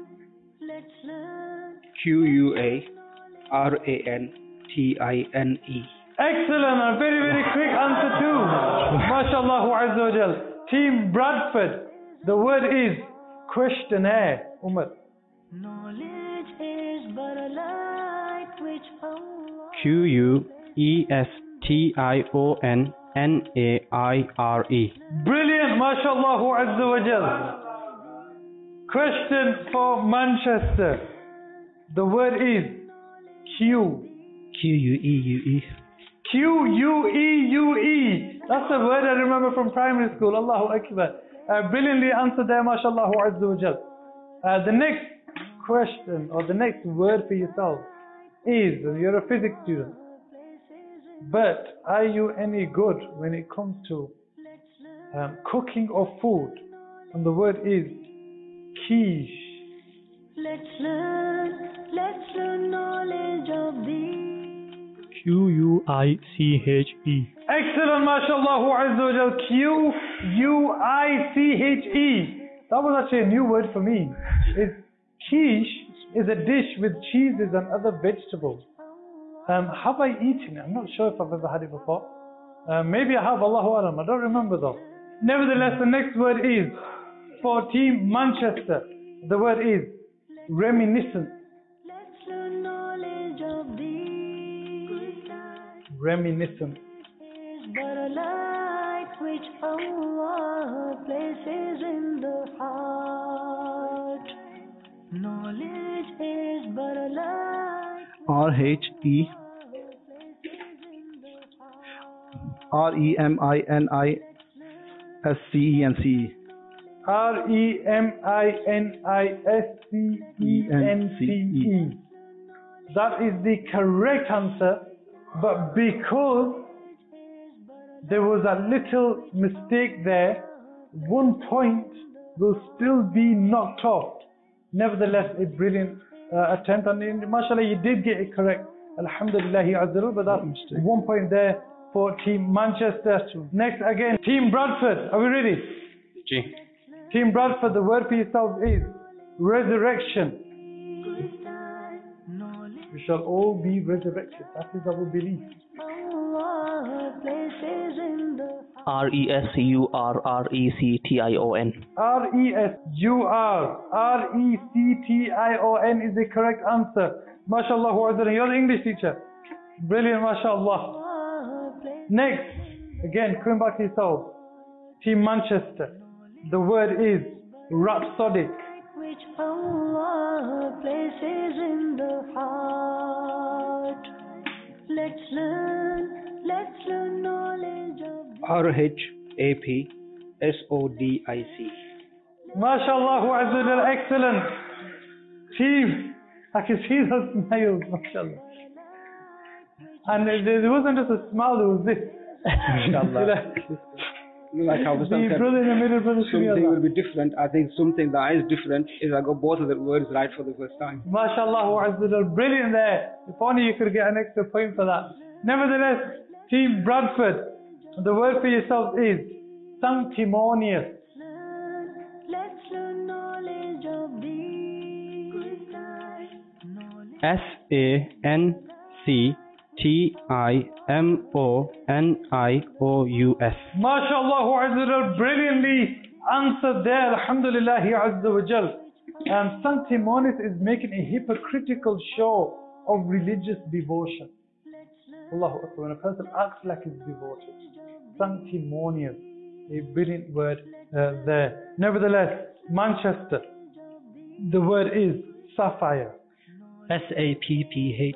QUARANTINE. Excellent, a very, very quick answer too. MashaAllah Azza wa Jal. Team Bradford, the word is questionnaire. Umar. Knowledge is but a light which QUESTIONNAIRE. Brilliant, MashaAllah Azza wa Jal. Question for Manchester. The word is QUEUE. QUEUE. That's a word I remember from primary school. Allahu Akbar. Brilliantly answered there, MashaAllah Azza wa Jal. The next question, or the next word for yourself is, you're a physics student, but are you any good when it comes to cooking of food? And the word is quiche. let's learn knowledge of thee. QUICHE. Excellent, MashaAllah Azza wa Jal. QUICHE. That was actually a new word for me. Quiche is a dish with cheeses and other vegetables. Have I eaten it? I'm not sure if I've ever had it before. Maybe I have, Allahu Alam. I don't remember though. Nevertheless, the next word is, for Team Manchester, the word is reminiscence. Reminiscence. But a light which Allah places in the heart. Knowledge is but a light. RHE REMINISCENCE. REMINISCENCE. That is the correct answer, but because there was a little mistake there, 1 point will still be knocked off. Nevertheless, a brilliant attempt, and mashallah, you did get it correct. Alhamdulillahi Azza, but that's 1 point there for Team Manchester. Next again, Team Bradford. Are we ready? G. Team Bradford, the word for yourself is resurrection. We shall all be resurrected. That is our belief. RESURRECTION. RESURRECTION is the correct answer. MashaAllah, you're the English teacher. Brilliant, MashaAllah. Next, again, coming back to yourself. Team Manchester, the word is rhapsodic. Which Allah places in the heart. Let's learn knowledge of RHAPSODIC. MashaAllah, excellent. Team, I can see those smiles, MashaAllah. And there wasn't just a smile, there was this. Like how the brother in the middle, brother something will be different. I think something that is different is I got both of the words right for the first time. MashaAllah, brilliant there. If only you could get an extra point for that. Nevertheless, Team Bradford, the word for yourself is sanctimonious. Let's learn knowledge of thee. SANCTIMONIOUS. MashaAllah, brilliantly answered there. Alhamdulillahi Azza wa Jal. And sanctimonious is making a hypocritical show of religious devotion. Allahu Akbar. When a person acts like he's devoted. Sanctimonious. A brilliant word there. Nevertheless, Manchester, the word is sapphire. SAPPHIRE.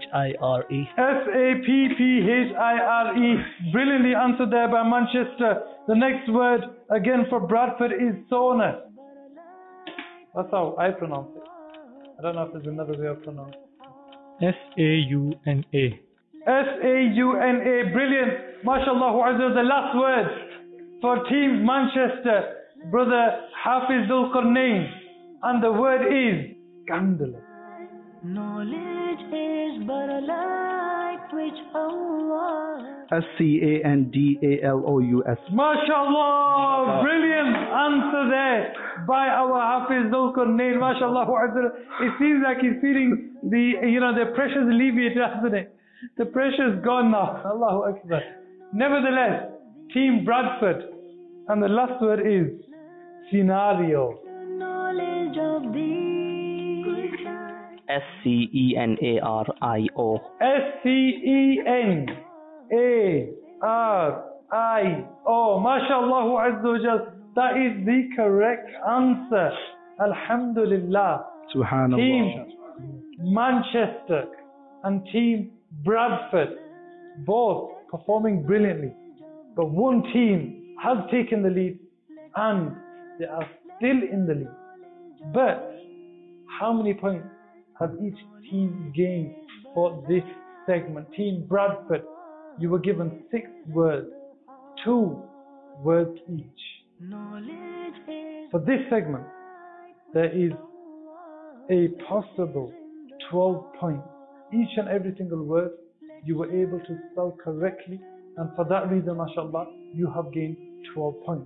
SAPPHIRE. Brilliantly answered there by Manchester. The next word again for Bradford is sauna. That's how I pronounce it. I don't know if there's another way of pronouncing it. SAUNA. SAUNA. Brilliant. MashaAllah. The last word for Team Manchester, Brother Hafiz Dhul-Qarnayn. And the word is scandalous. Knowledge is but a light which Allah. SCANDALOUS. MashaAllah, brilliant answer there by our Hafiz Dhul-Qarnayn. MashaAllah, it seems like he's feeling the pressure's alleviated, hasn't it? The pressure's gone now. Allahu Akbar. Nevertheless, Team Bradford, and the last word is scenario. Knowledge of thee. SCENARIO. SCENARIO. MashaAllah Azza wa Jal. That is the correct answer. Alhamdulillah. Subhanallah. Team Manchester and Team Bradford both performing brilliantly. But one team has taken the lead and they are still in the lead. But how many points has each team gained for this segment? Team Bradford, you were given 6 words, 2 words each. For this segment, there is a possible 12 points. Each and every single word you were able to spell correctly, and for that reason, mashallah, you have gained 12 points.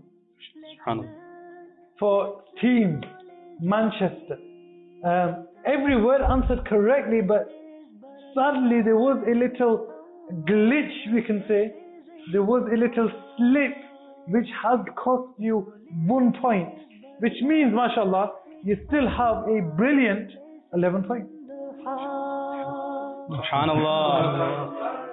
For Team Manchester, every word answered correctly, but sadly there was a little glitch, we can say. There was a little slip which has cost you 1 point, which means, mashallah, you still have a brilliant 11 points. Subhanallah.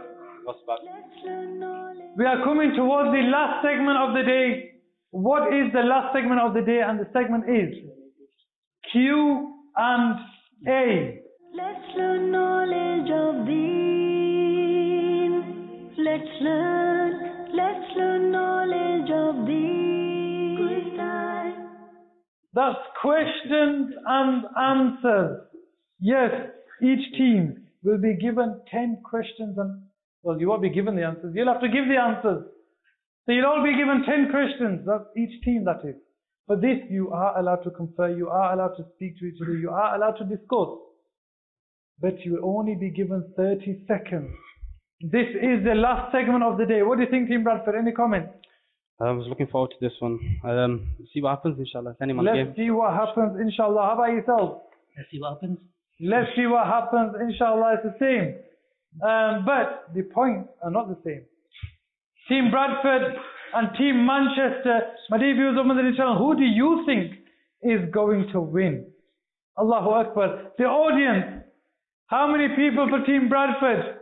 We are coming towards the last segment of the day. What is the last segment of the day? And the segment is Q and A. Let's learn knowledge of thee. Let's learn knowledge of thee. That's questions and answers. Yes, each team will be given 10 questions and, well, you won't be given the answers. You'll have to give the answers. So you'll all be given 10 questions. That's each team, that is. For this, you are allowed to confer. You are allowed to speak to each other. You are allowed to discuss. But you will only be given 30 seconds. This is the last segment of the day. What do you think, Team Bradford? Any comments? I was looking forward to this one. See what happens, inshallah. Let's see what happens, inshallah. How about yourself? Let's see what happens. Let's see what happens, inshallah. It's the same. But the points are not the same. Team Bradford and Team Manchester, my dear viewers of Madani Channel, who do you think is going to win? Allahu Akbar. The audience, how many people for Team Bradford?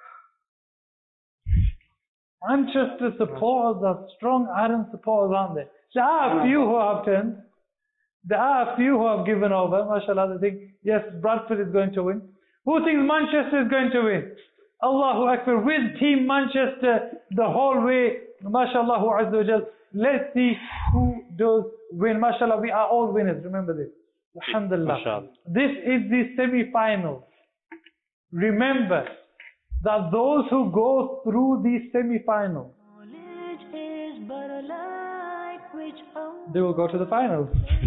Manchester supporters are strong Iron supporters, aren't they? There are a few who have turned. There are a few who have given over. MashaAllah, they think, yes, Bradford is going to win. Who thinks Manchester is going to win? Allahu Akbar. With Team Manchester the whole way. MashaAllah Azza wa Jal. Let's see who does win. MashaAllah, we are all winners. Remember this. Alhamdulillah. This is the semi-final. Remember that those who go through the semi-final, they will go to the finals.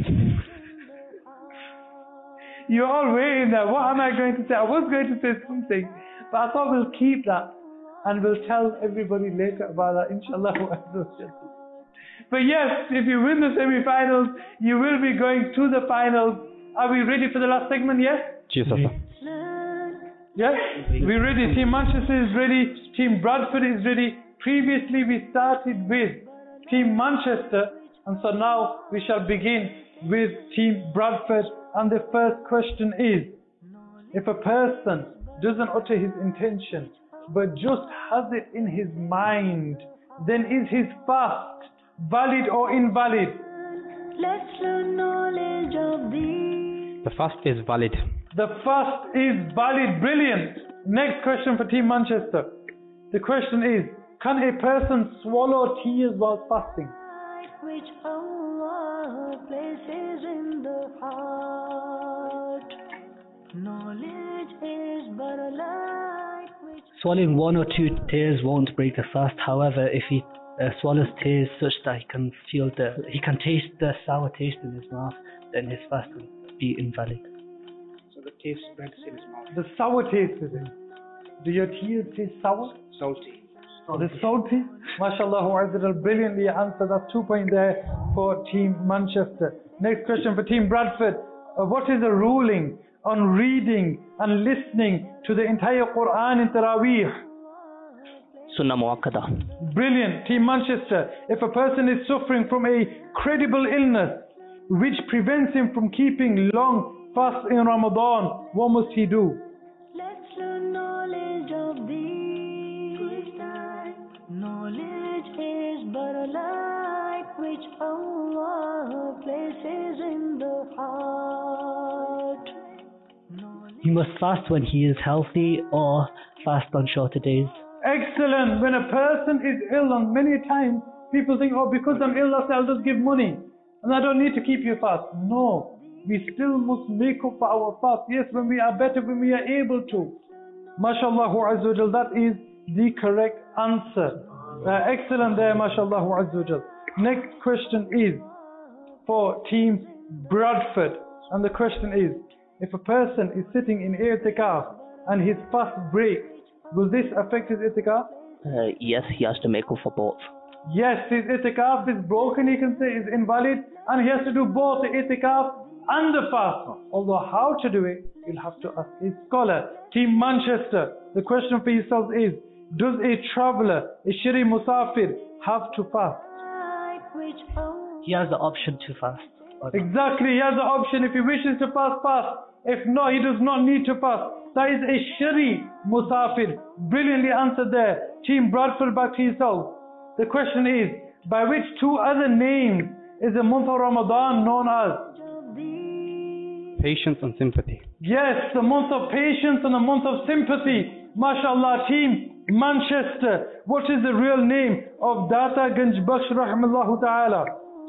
You're all waiting there. What am I going to say? I was going to say something, but I thought we'll keep that and we'll tell everybody later about that, inshallah. But yes, if you win the semi-finals, you will be going to the finals. Are we ready for the last segment? Yes? Yes. Yes? We're ready. Team Manchester is ready. Team Bradford is ready. Previously we started with Team Manchester, and so now we shall begin with Team Bradford. And the first question is, if a person doesn't utter his intention, but just has it in his mind, then is his fast valid or invalid? Let's learn knowledge of thee. The fast is valid. The fast is valid. Brilliant. Next question for Team Manchester. The question is, can a person swallow tears while fasting? Which Allah places in the heart. Knowledge is but a light which... Swallowing 1 or 2 tears won't break the fast. However, if he swallows tears such that he can taste the sour taste in his mouth, then his fast will be invalid. So the taste spreads in his mouth. The sour taste is in. Do your tears taste sour? Salty. The salty? MashaAllah, brilliantly answered. That's 2 points there for Team Manchester. Next question for Team Bradford. What is the ruling on reading and listening to the entire Quran in Taraweeh? Sunnah Muakkada. Brilliant. Team Manchester. If a person is suffering from a credible illness which prevents him from keeping long fasts in Ramadan, what must he do? Let's learn knowledge of thee. Knowledge is but a light which Allah places in the heart. He must fast when he is healthy or fast on shorter days. Excellent. When a person is ill, and many times people think, oh, because I'm ill, I'll just give money and I don't need to keep you fast. No, we still must make up for our fast. Yes, when we are better, when we are able to. MashaAllah Azza wa Jal, that is the correct answer. Excellent there, MashaAllah Azza wa Jal. Next question is for Team Bradford, and the question is, if a person is sitting in i'tikaf and his fast breaks, will this affect his i'tikaf? Yes, he has to make up for both. Yes, his i'tikaf is broken, he can say is invalid, and he has to do both the i'tikaf and the fast. Although how to do it, you'll have to ask a scholar. Team Manchester, the question for yourselves is, does a traveler, a shari musafir, have to fast? He has the option to fast. Exactly, he has the option. If he wishes to fast, fast. If not, he does not need to fast. That is a shari musafir. Brilliantly answered there. Team Bradford, back to yourselves. The question is, by which two other names is the month of Ramadan known as? Patience and sympathy. Yes, the month of patience and the month of sympathy. MashaAllah, Team Manchester. What is the real name of Data Ganj Bakhsh Rahimahullah Ta'ala?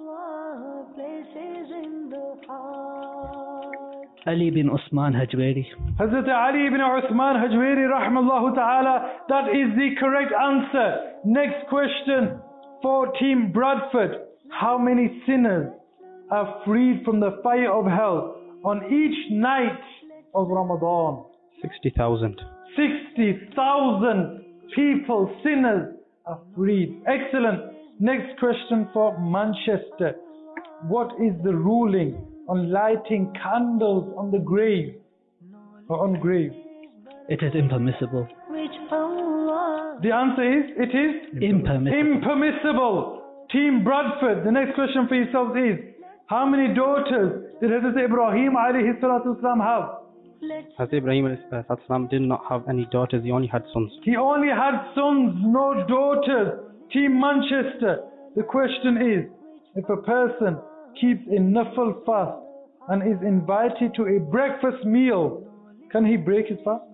Ali bin Usman Hajwari. Hazrat Ali ibn Uthman Hajwari Rahimahullah Ta'ala. That is the correct answer. Next question for Team Bradford. How many sinners are freed from the fire of hell on each night of Ramadan? 60,000. 60,000 people, sinners, are freed. Excellent. Next question for Manchester. What is the ruling on lighting candles on the grave or on graves? It is impermissible. The answer is, it is impermissible. Team Bradford, the next question for yourselves is, how many daughters did Hazrat Ibrahim alayhi salatu wasalam have? Hazrat Ibrahim alayhi salatu wasalam did not have any daughters, he only had sons. He only had sons, no daughters. Team Manchester, the question is, if a person keeps a nafal fast and is invited to a breakfast meal, can he break his fast?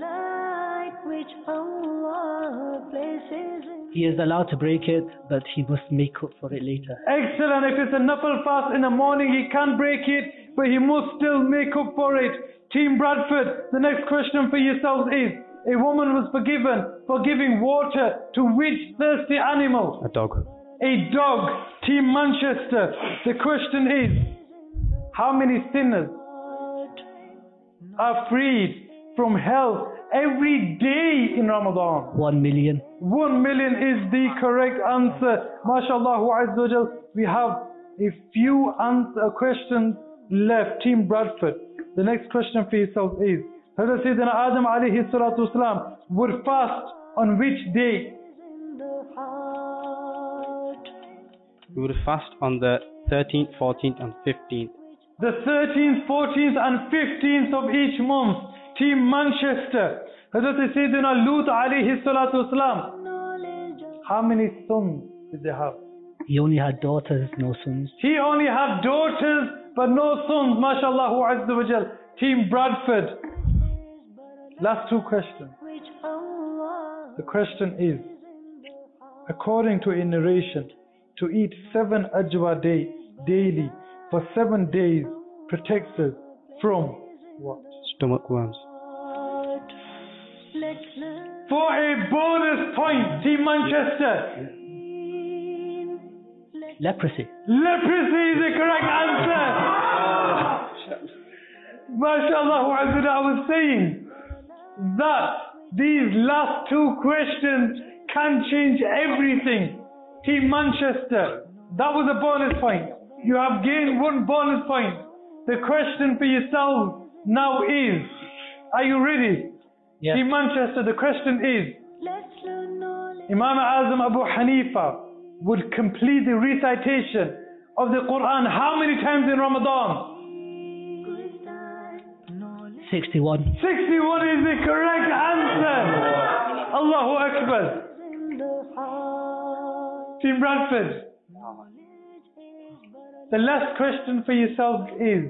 He is allowed to break it, but he must make up for it later. Excellent. If it's a nafal fast in the morning, he can break it, but he must still make up for it. Team Bradford, the next question for yourselves is, a woman was forgiven for giving water to which thirsty animal? A dog. A dog. Team Manchester, the question is, how many sinners are freed from hell every day in Ramadan? 1 million. 1 million is the correct answer. MashaAllah Azza wa Jal. We have a few questions left. Team Bradford, the next question for yourself is, Hazrat Sayyidina Adam alayhi salatu wasalam would fast on which day? We would fast on the 13th, 14th and 15th. The 13th, 14th and 15th of each month. Team Manchester, Hazrat Sayyidina Lut alayhi salatu wasalam, how many sons did they have? He only had daughters, no sons. He only had daughters but no sons. MashaAllah Azza wa Jal. Team Bradford, last two questions. The question is, according to a narration, to eat 7 ajwa daily for 7 days protects us from what? Stomach worms. For a bonus point, Team Manchester. Leprosy. Leprosy is the correct answer. MashaAllah, I was saying that These last two questions can change everything. Team Manchester, that was a bonus point. You have gained 1 bonus point. The question for yourselves now is, are you ready? Yes. Team Manchester, the question is, Imam Azam Abu Hanifa would complete the recitation of the Quran how many times in Ramadan? 61. 61 is the correct answer. Allahu Akbar. Team Bradford, the last question for yourselves is,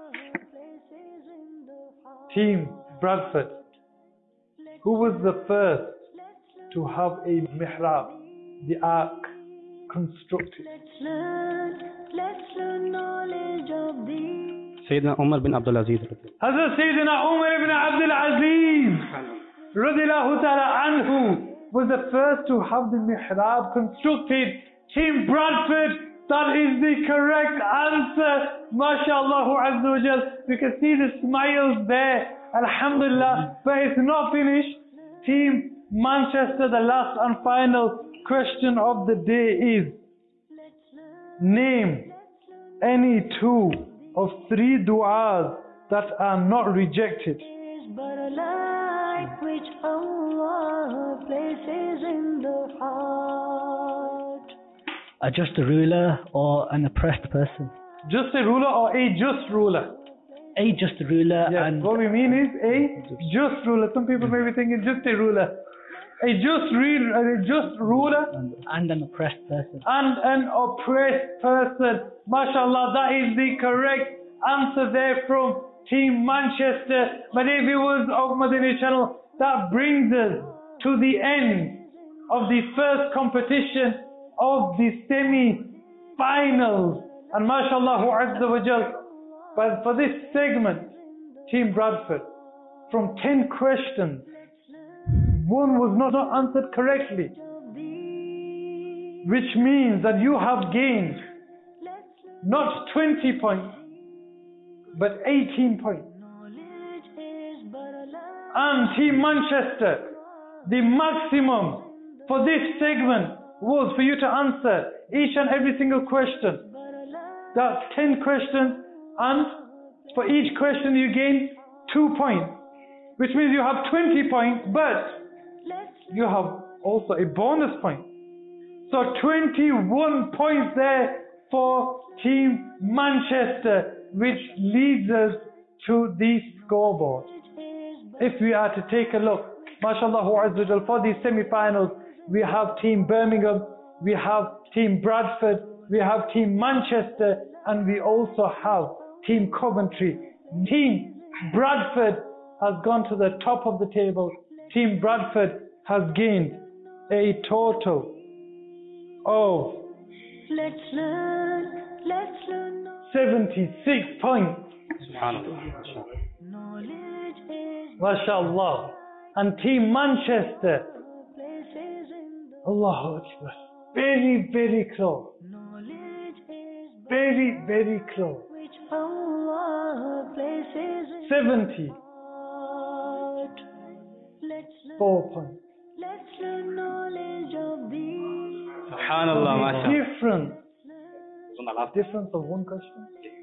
Team Bradford, who was the first to have a mihrab, the ark, constructed? Let's learn knowledge of thee. Sayyidina Umar bin Abdul Aziz. Hazrat Sayyidina Umar ibn Abdul Aziz radiyallahu ta'ala anhu was the first to have the mihrab constructed. Team Bradford, that is the correct answer. MashaAllah Azza wa Jal. We can see the smiles there. Alhamdulillah. But it's not finished. Team Manchester, the last and final question of the day is, name any 2 of 3 du'as that are not rejected. But a light which Allah places in the heart. A just ruler or an oppressed person? Just a ruler or a just ruler? A just ruler. Yes, and what we mean is a just ruler. Some people may be thinking just a ruler. A just ruler and an oppressed person. And an oppressed person. MashaAllah, that is the correct answer there from Team Manchester. My dear viewers of Madani Channel, that brings us to the end of the first competition of the semi-finals. And MashaAllah Azza wa Jal, but for this segment, Team Bradford, from 10 questions, 1 was not answered correctly, which means that you have gained not 20 points, but 18 points. And Team Manchester, the maximum for this segment was for you to answer each and every single question. That's 10 questions, and for each question you gain 2 points, which means you have 20 points, but you have also a bonus point. So 21 points there for Team Manchester, which leads us to the scoreboard. If we are to take a look, MashaAllah Azza wa Jal, for these semi-finals, we have Team Birmingham, we have Team Bradford, we have Team Manchester, and we also have Team Coventry. Team Bradford has gone to the top of the table. Team Bradford has gained a total of 76 points. MashaAllah. And Team Manchester, Allahu Akbar, very, very close. Very, very close. 74 points. Subhanallah, MashaAllah. Difference of 1 question.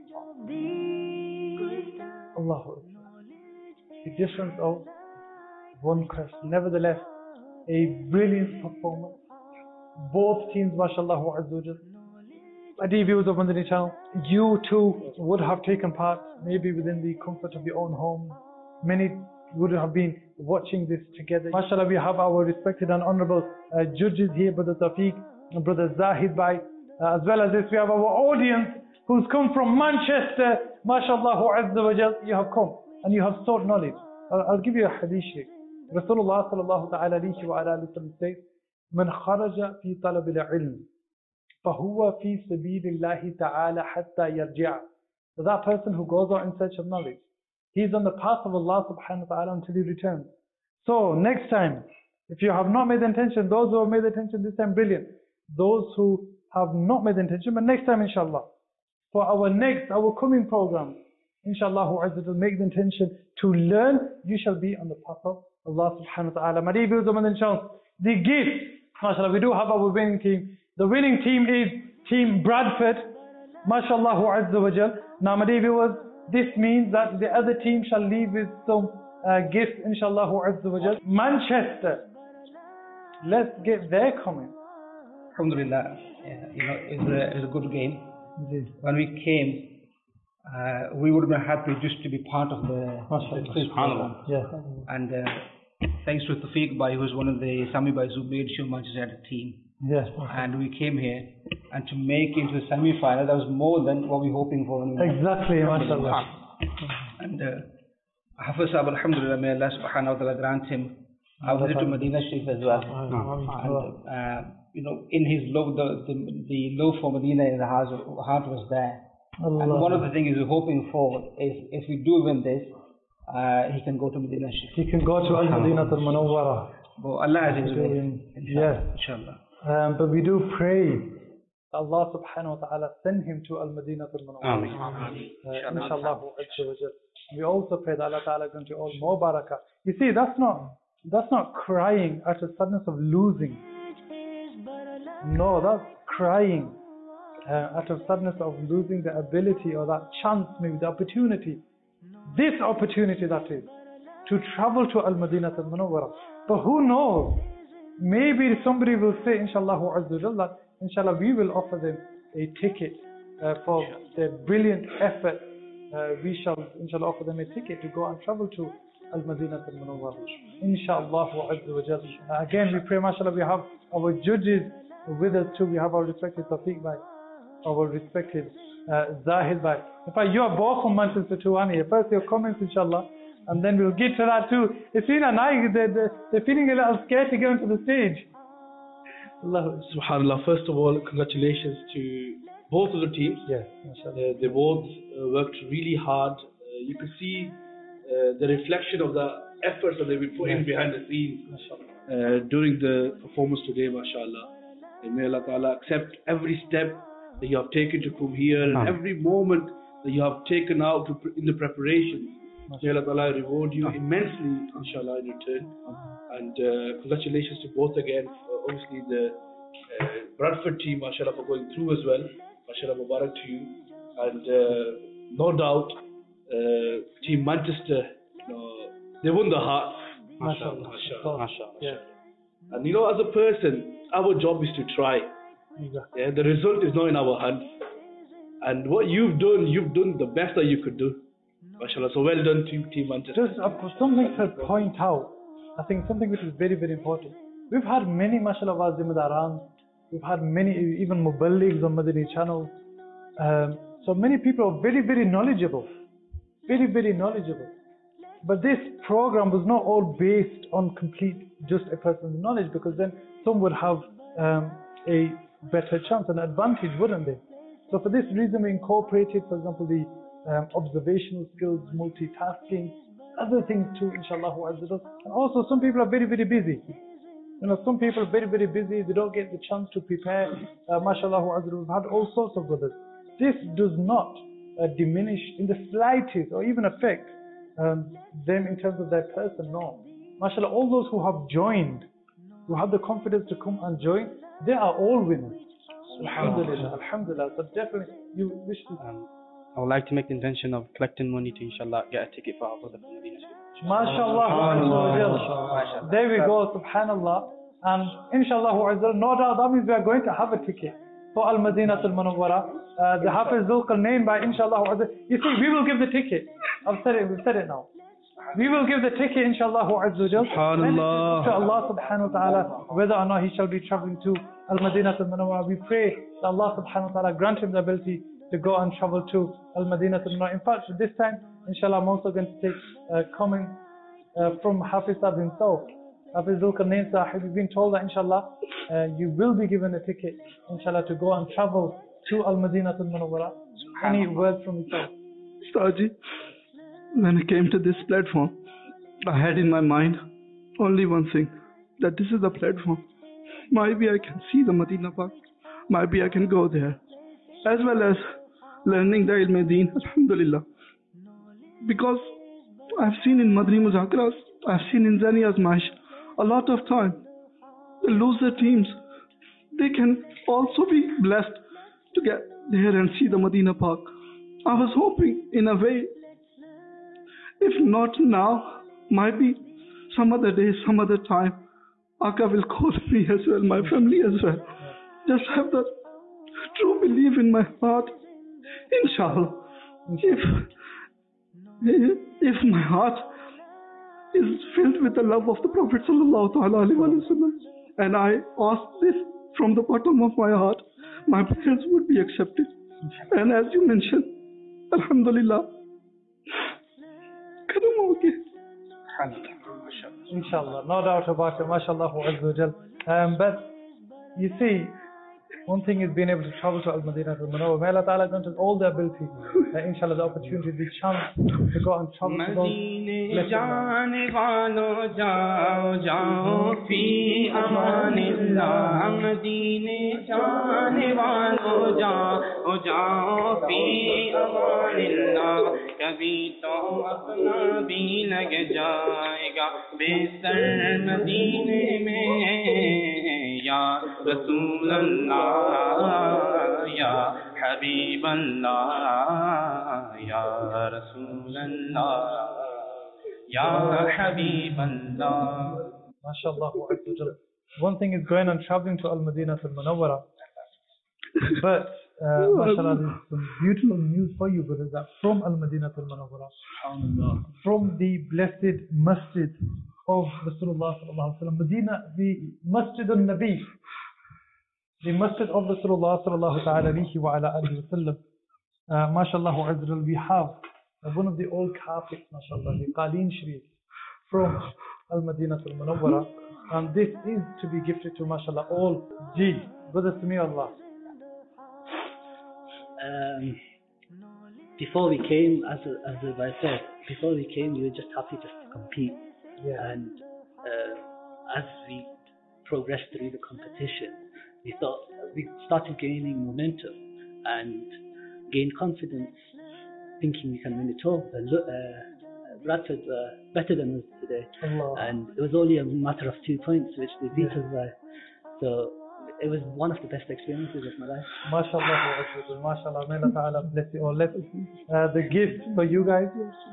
Allahu Akbar. The difference of 1 question. Nevertheless, a brilliant performance. Both teams, MashaAllah Azza wa Jal. My dear viewers of Madani Channel, you too would have taken part, maybe within the comfort of your own home. Many would have been watching this together. MashaAllah, we have our respected and honorable judges here, Brother Tafiq and Brother Zahid Bhai. As well as this, we have our audience who's come from Manchester. MashaAllah Azza wa Jal, you have come and you have sought knowledge. I'll give you a hadith sharif. Rasulullah sallallahu ta'ala alayhi wa alayhi wa sallam says, من خرج في طلب العلم فهو في سبيل الله تعالى حتى يرجع. So that person who goes out in search of knowledge, he's on the path of Allah subhanahu wa ta'ala until he returns. So next time, if you have not made the intention, those who have made the intention this time, brilliant. Those who have not made the intention, but next time inshallah, for our coming program, inshallah, make the intention to learn, you shall be on the path of Allah subhanahu wa ta'ala. Madi views of Madinah channel. The gift, mashallah, we do have our winning team. The winning team is Team Bradford. MashaAllah Azza wa Jal. Now, Madi viewers, this means that the other team shall leave with some gifts, inshallah Azza wa Jal. Manchester. Let's get their comment. Alhamdulillah, it was a good game. When we came, we would have been happy just to be part of the quiz program. Yeah. And thanks to Tafiq Bhai, who was one of the Sami Bhais who made sure Manchester had a team. Yes. And we came here, and to make it into the semi-final, that was more than what we were hoping for. Exactly, mashallah. And Hafiz Sahib, alhamdulillah, may Allah subhanahu wa ta'ala grant him our visit to Medina Sharif as well. And, in his love, the love for Medina in the heart was there. And one of the things we're hoping for is, if we do win this, he can go to Medina Sharif. He can go to Al-Madinah Al-Munawwara. Well, Allah has his way. Yes. Inshallah. But we do pray Allah subhanahu wa ta'ala send him to Al-Madinah Al-Munawwara. Inshallah. We also pray that Allah ta'ala grant you all more barakah. You see, that's not crying out of sadness of losing. No, that's crying out of sadness of losing the ability or that chance, maybe the opportunity. This opportunity, that is, to travel to Al-Madinah Al-Munawwara. But who knows? Maybe somebody will say, inshallah, that inshallah we will offer them a ticket for their brilliant effort. We shall inshallah offer them a ticket to go and travel to Al-Madinah Al-Munawwara. Inshallah. Again, we pray, mashallah, we have our judges with us too. We have our respected Tafiq Bhai, our respected Zahid Bhai. In fact, you are both from Manchester too, aren't you? First your comments, inshallah, and then we'll get to that too. Isina and I, they're feeling a little scared to get onto the stage. Subhanallah, first of all, congratulations to both of the teams. Yes, they both worked really hard. You could see the reflection of the efforts that they've been putting behind the scenes during the performance today, mashallah. And may Allah Ta'ala accept every step that you have taken to come here and every moment that you have taken out in the preparation. May Allah Ta'ala reward you immensely, inshallah, in return. And congratulations to both again. Obviously, the Bradford team, mashallah, for going through as well. Mashallah, Mubarak to you. And no doubt, Team Manchester, they won the hearts. Mashallah. Mashallah. And as a person, our job is to try. Yeah, the result is not in our hands. And what you've done the best that you could do. Mashallah, so well done to Team Manchester. Just something to point out, I think something which is very, very important. We've had many, mashallah, Zimmadaran. We've had many, even Muballighs on Madani channels. So many people are very, very knowledgeable. Very, very knowledgeable. But this program was not all based on complete just a person's knowledge, because then some would have a better chance, an advantage, wouldn't they? So for this reason we incorporated, for example, the observational skills, multitasking, other things too, inshallah. And also some people are very, very busy. Some people are very, very busy, they don't get the chance to prepare. Mashallah, we've had all sorts of brothers. This does not diminish in the slightest or even affect them in terms of their person, no. Mashallah, all those who have joined, who have the confidence to come and join, they are all winners. Alhamdulillah, alhamdulillah. So definitely, you wish to. I would like to make the intention of collecting money to, inshallah, get a ticket for our brother from Medina. MashaAllah. There we go, subhanallah. And inshallah, no doubt that means we are going to have a ticket for Al-Madinah Al-Munawwara. The Hafiz Zulqarnain by inshallah. You see, we will give the ticket. We've said it now. We will give the ticket, inshallah, subhanallah, to Allah subhanahu wa ta'ala, whether or not he shall be traveling to Al-Madinah Al-Munawwara. We pray that Allah subhanahu wa ta'ala grant him the ability to go and travel to Al-Madinah Al-Munawwara. In fact, this time, inshallah, I'm also going to take comment from Hafiz Sahib himself. Hafiz Zulqarnain Sahib, you've been told that, inshallah, you will be given a ticket, inshallah, to go and travel to Al-Madinah Al-Munawwara. Any words from yourself? Ustadji, when I came to this platform, I had in my mind only one thing, that this is the platform. Maybe I can see the Madinah Park. Maybe I can go there. As well as learning the Ilm-e-Deen, alhamdulillah. Because I've seen in Madani Muzakaras, I've seen in Zania's match a lot of time, the loser teams, they can also be blessed to get there and see the Medina Park. I was hoping, in a way, if not now, might be some other day, some other time, Aka will call me as well, my family as well. Just have that true belief in my heart. Inshallah, if my heart is filled with the love of the Prophet sallallahu alaihi wasallam, and I ask this from the bottom of my heart, my prayers would be accepted. And as you mentioned, Alhamdulillah, Inshallah, no doubt about it, mashallah azza wa jal. But you see, one thing is being able to travel to Al-Madinah al-Munawwarah. May Allah Ta'ala grant us all the ability, inshallah, the opportunity, the chance to go and travel to those कभी तो अपना भी लग जाएगा बेसर मदीने में या रसूल अल्लाह या हबीब अल्लाह या रसूल अल्लाह या हबीब अल्लाह. MashaAllah. One thing is going and traveling to Al-Madinah al-Munawwarah, but mashallah, there's some beautiful news for you brothers, that from Al-Madinah al-Munawwarah, from the blessed masjid of Rasulullah sallallahu alaihi wasallam, Medina, the Masjid al-Nabi, the masjid of Rasulullah sallallahu alaihi wa ala alihi wasallam, mashallah, we have one of the old carpets, mashallah, the Qaleen Sharif from Al-Madinah al-Munawwarah, and this is to be gifted to, mashallah, all brothers to me, Allah. Before we came, as I said, before we came, we were just happy just to compete. Yeah. And as we progressed through the competition, we thought we started gaining momentum and gained confidence, thinking we can win it all. Bradford were better than us today, and it was only a matter of 2 points which they beat us by. So it was one of the best experiences of my life. MashaAllah, MashaAllah, may Allah Ta'ala bless you all. The gift for you guys,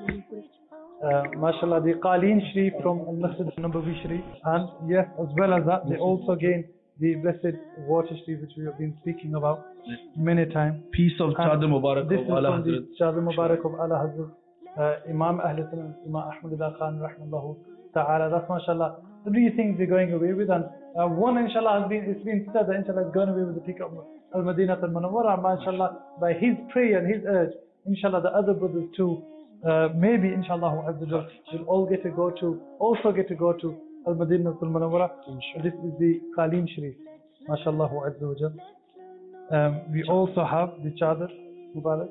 MashaAllah, the Qaleen Sharif from Al-Masjid al-Nabawi Sharif, and yes, as well as that, they also gained the blessed water Sharif which we have been speaking about many times. Piece of Chadar Mubarak this of is Allah from the Hazrat. Chadar Mubarak of Allah Hazrat, Imam Ahl Sunnah, Imam Ahmadullah Khan, rahmahullah ta'ala. That's MashaAllah 3 things they're going away with, and one inshallah it's been said that inshallah is going away with the peak of Al-Madinah al-Munawwarah, mashallah, by his prayer and his urge, inshallah the other brothers too, maybe inshallah will all get to go to Al-Madinah al-Munawwarah. This is the Qaleen Sharif, mashallah azza wa jal. We also have the Chadar Mubarak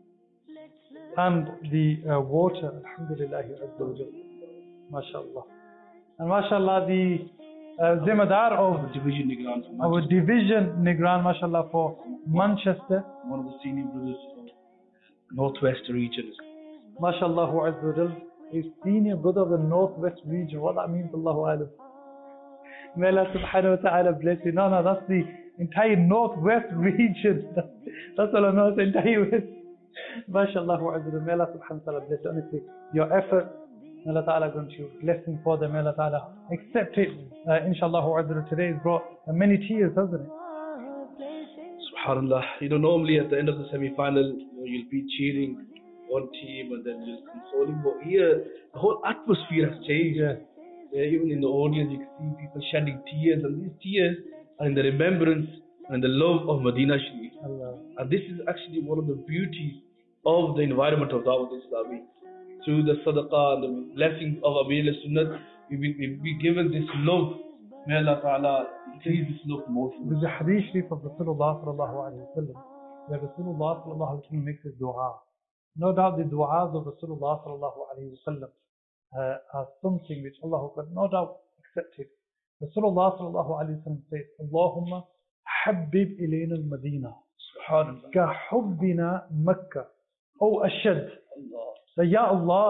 and the water, alhamdulillah azza wa jal, mashallah. And mashallah, the Zimadar of Division Nigran, our division Nigran, mashallah, for Manchester, one of the senior brothers from Northwest region. mashallah azza wa jal, is senior brother of the Northwest region. What that means, Allahu alam. May Allah subhanahu wa ta'ala bless you. No, that's the entire Northwest region. That's all I know, it's the entire West. MashaAllah azza wa jal. May Allah subhanahu wa ta'ala bless you. Honestly, your effort, may Allah Ta'ala grant you blessing for them. May Allah Ta'ala accept it. Inshallah azza today has brought many tears, hasn't it? Subhanallah. Normally at the end of the semi-final, you'll be cheering one team and then you'll consoling. But here, the whole atmosphere has changed. Even in the audience, you can see people shedding tears, and these tears are in the remembrance and the love of Medina Sharif. And this is actually one of the beauties of the environment of Dawat Islami. Through the sadaqah and the blessings of Amir al-Sunnat, we've been given this love. May Allah Ta'ala increase this love more. There's a hadith Sharif of Rasulullah sallallahu alayhi wa sallam, where Rasulullah sallallahu alayhi wa sallam makes his dua. No doubt the du'as of Rasulullah sallallahu alayhi wa sallam are something which Allah could no doubt accepted. Rasulullah sallallahu alayhi wa sallam says, Allahumma habbib ilayna al-Madina ka hubbina Makkah. Oh ashad. So Ya Allah,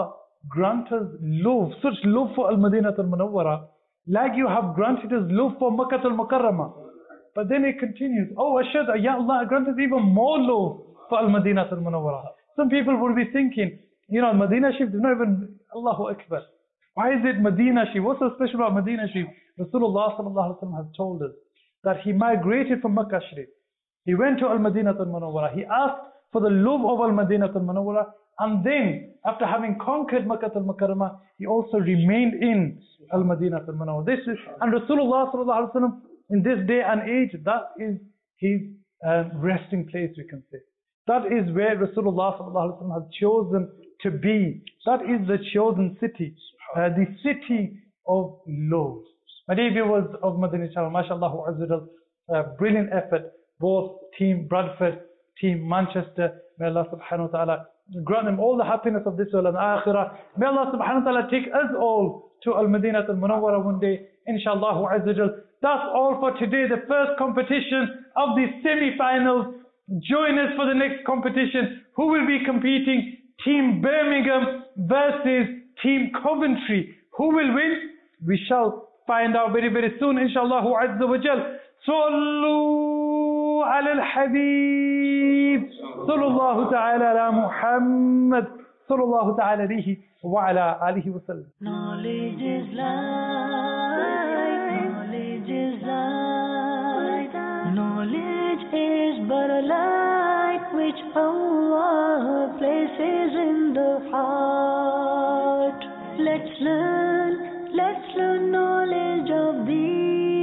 grant us love, such love for Al-Madinah Al-Munawwara, like you have granted us love for Makkah Al-Mukarramah. But then it continues, oh Ashhadu, Ya Allah, grant us even more love for Al-Madinah Al-Munawwara. Some people would be thinking, you know, Medina Sharif is not even, Allahu Akbar. Why is it Medina Sharif? What's so special about Medina Sharif? Rasulullah sallallahu alaihi wasallam has told us that he migrated from Makkah Sharif. He went to Al-Madinah Al-Munawwara. He asked for the love of Al-Madinah Al-Munawwara, and then after having conquered Makkah Al-Mukarramah, he also remained in Al-Madinah Al-Munawwara. This is, and Rasulullah sallallahu alaihi wasallam in this day and age, that is his resting place, we can say. That is where Rasulullah sallallahu alaihi wasallam has chosen to be. That is the chosen city, the city of love. My dear viewers of Madani Channel, mashallah, brilliant effort, both Team Bradford, Team Manchester. May Allah subhanahu wa ta'ala grant them all the happiness of this world and akhirah. May Allah subhanahu wa ta'ala take us all to Al-Madinah Al-Munawwara one day, inshallah. That's all for today, the first competition of the semi-finals. Join us for the next competition. Who will be competing? Team Birmingham versus Team Coventry. Who will win? We shall find out very, very soon, inshallah azza wa jal. Sallu ala al-Habib. Sallallahu ta'ala ala Muhammad. Sallallahu ta'ala alayhi wa ala alihi wa sallam. Knowledge is light. Knowledge is light. Knowledge is but a light which Allah places in the heart. Let's learn knowledge of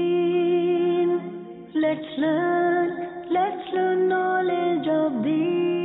Deen. Let's learn knowledge of Deen.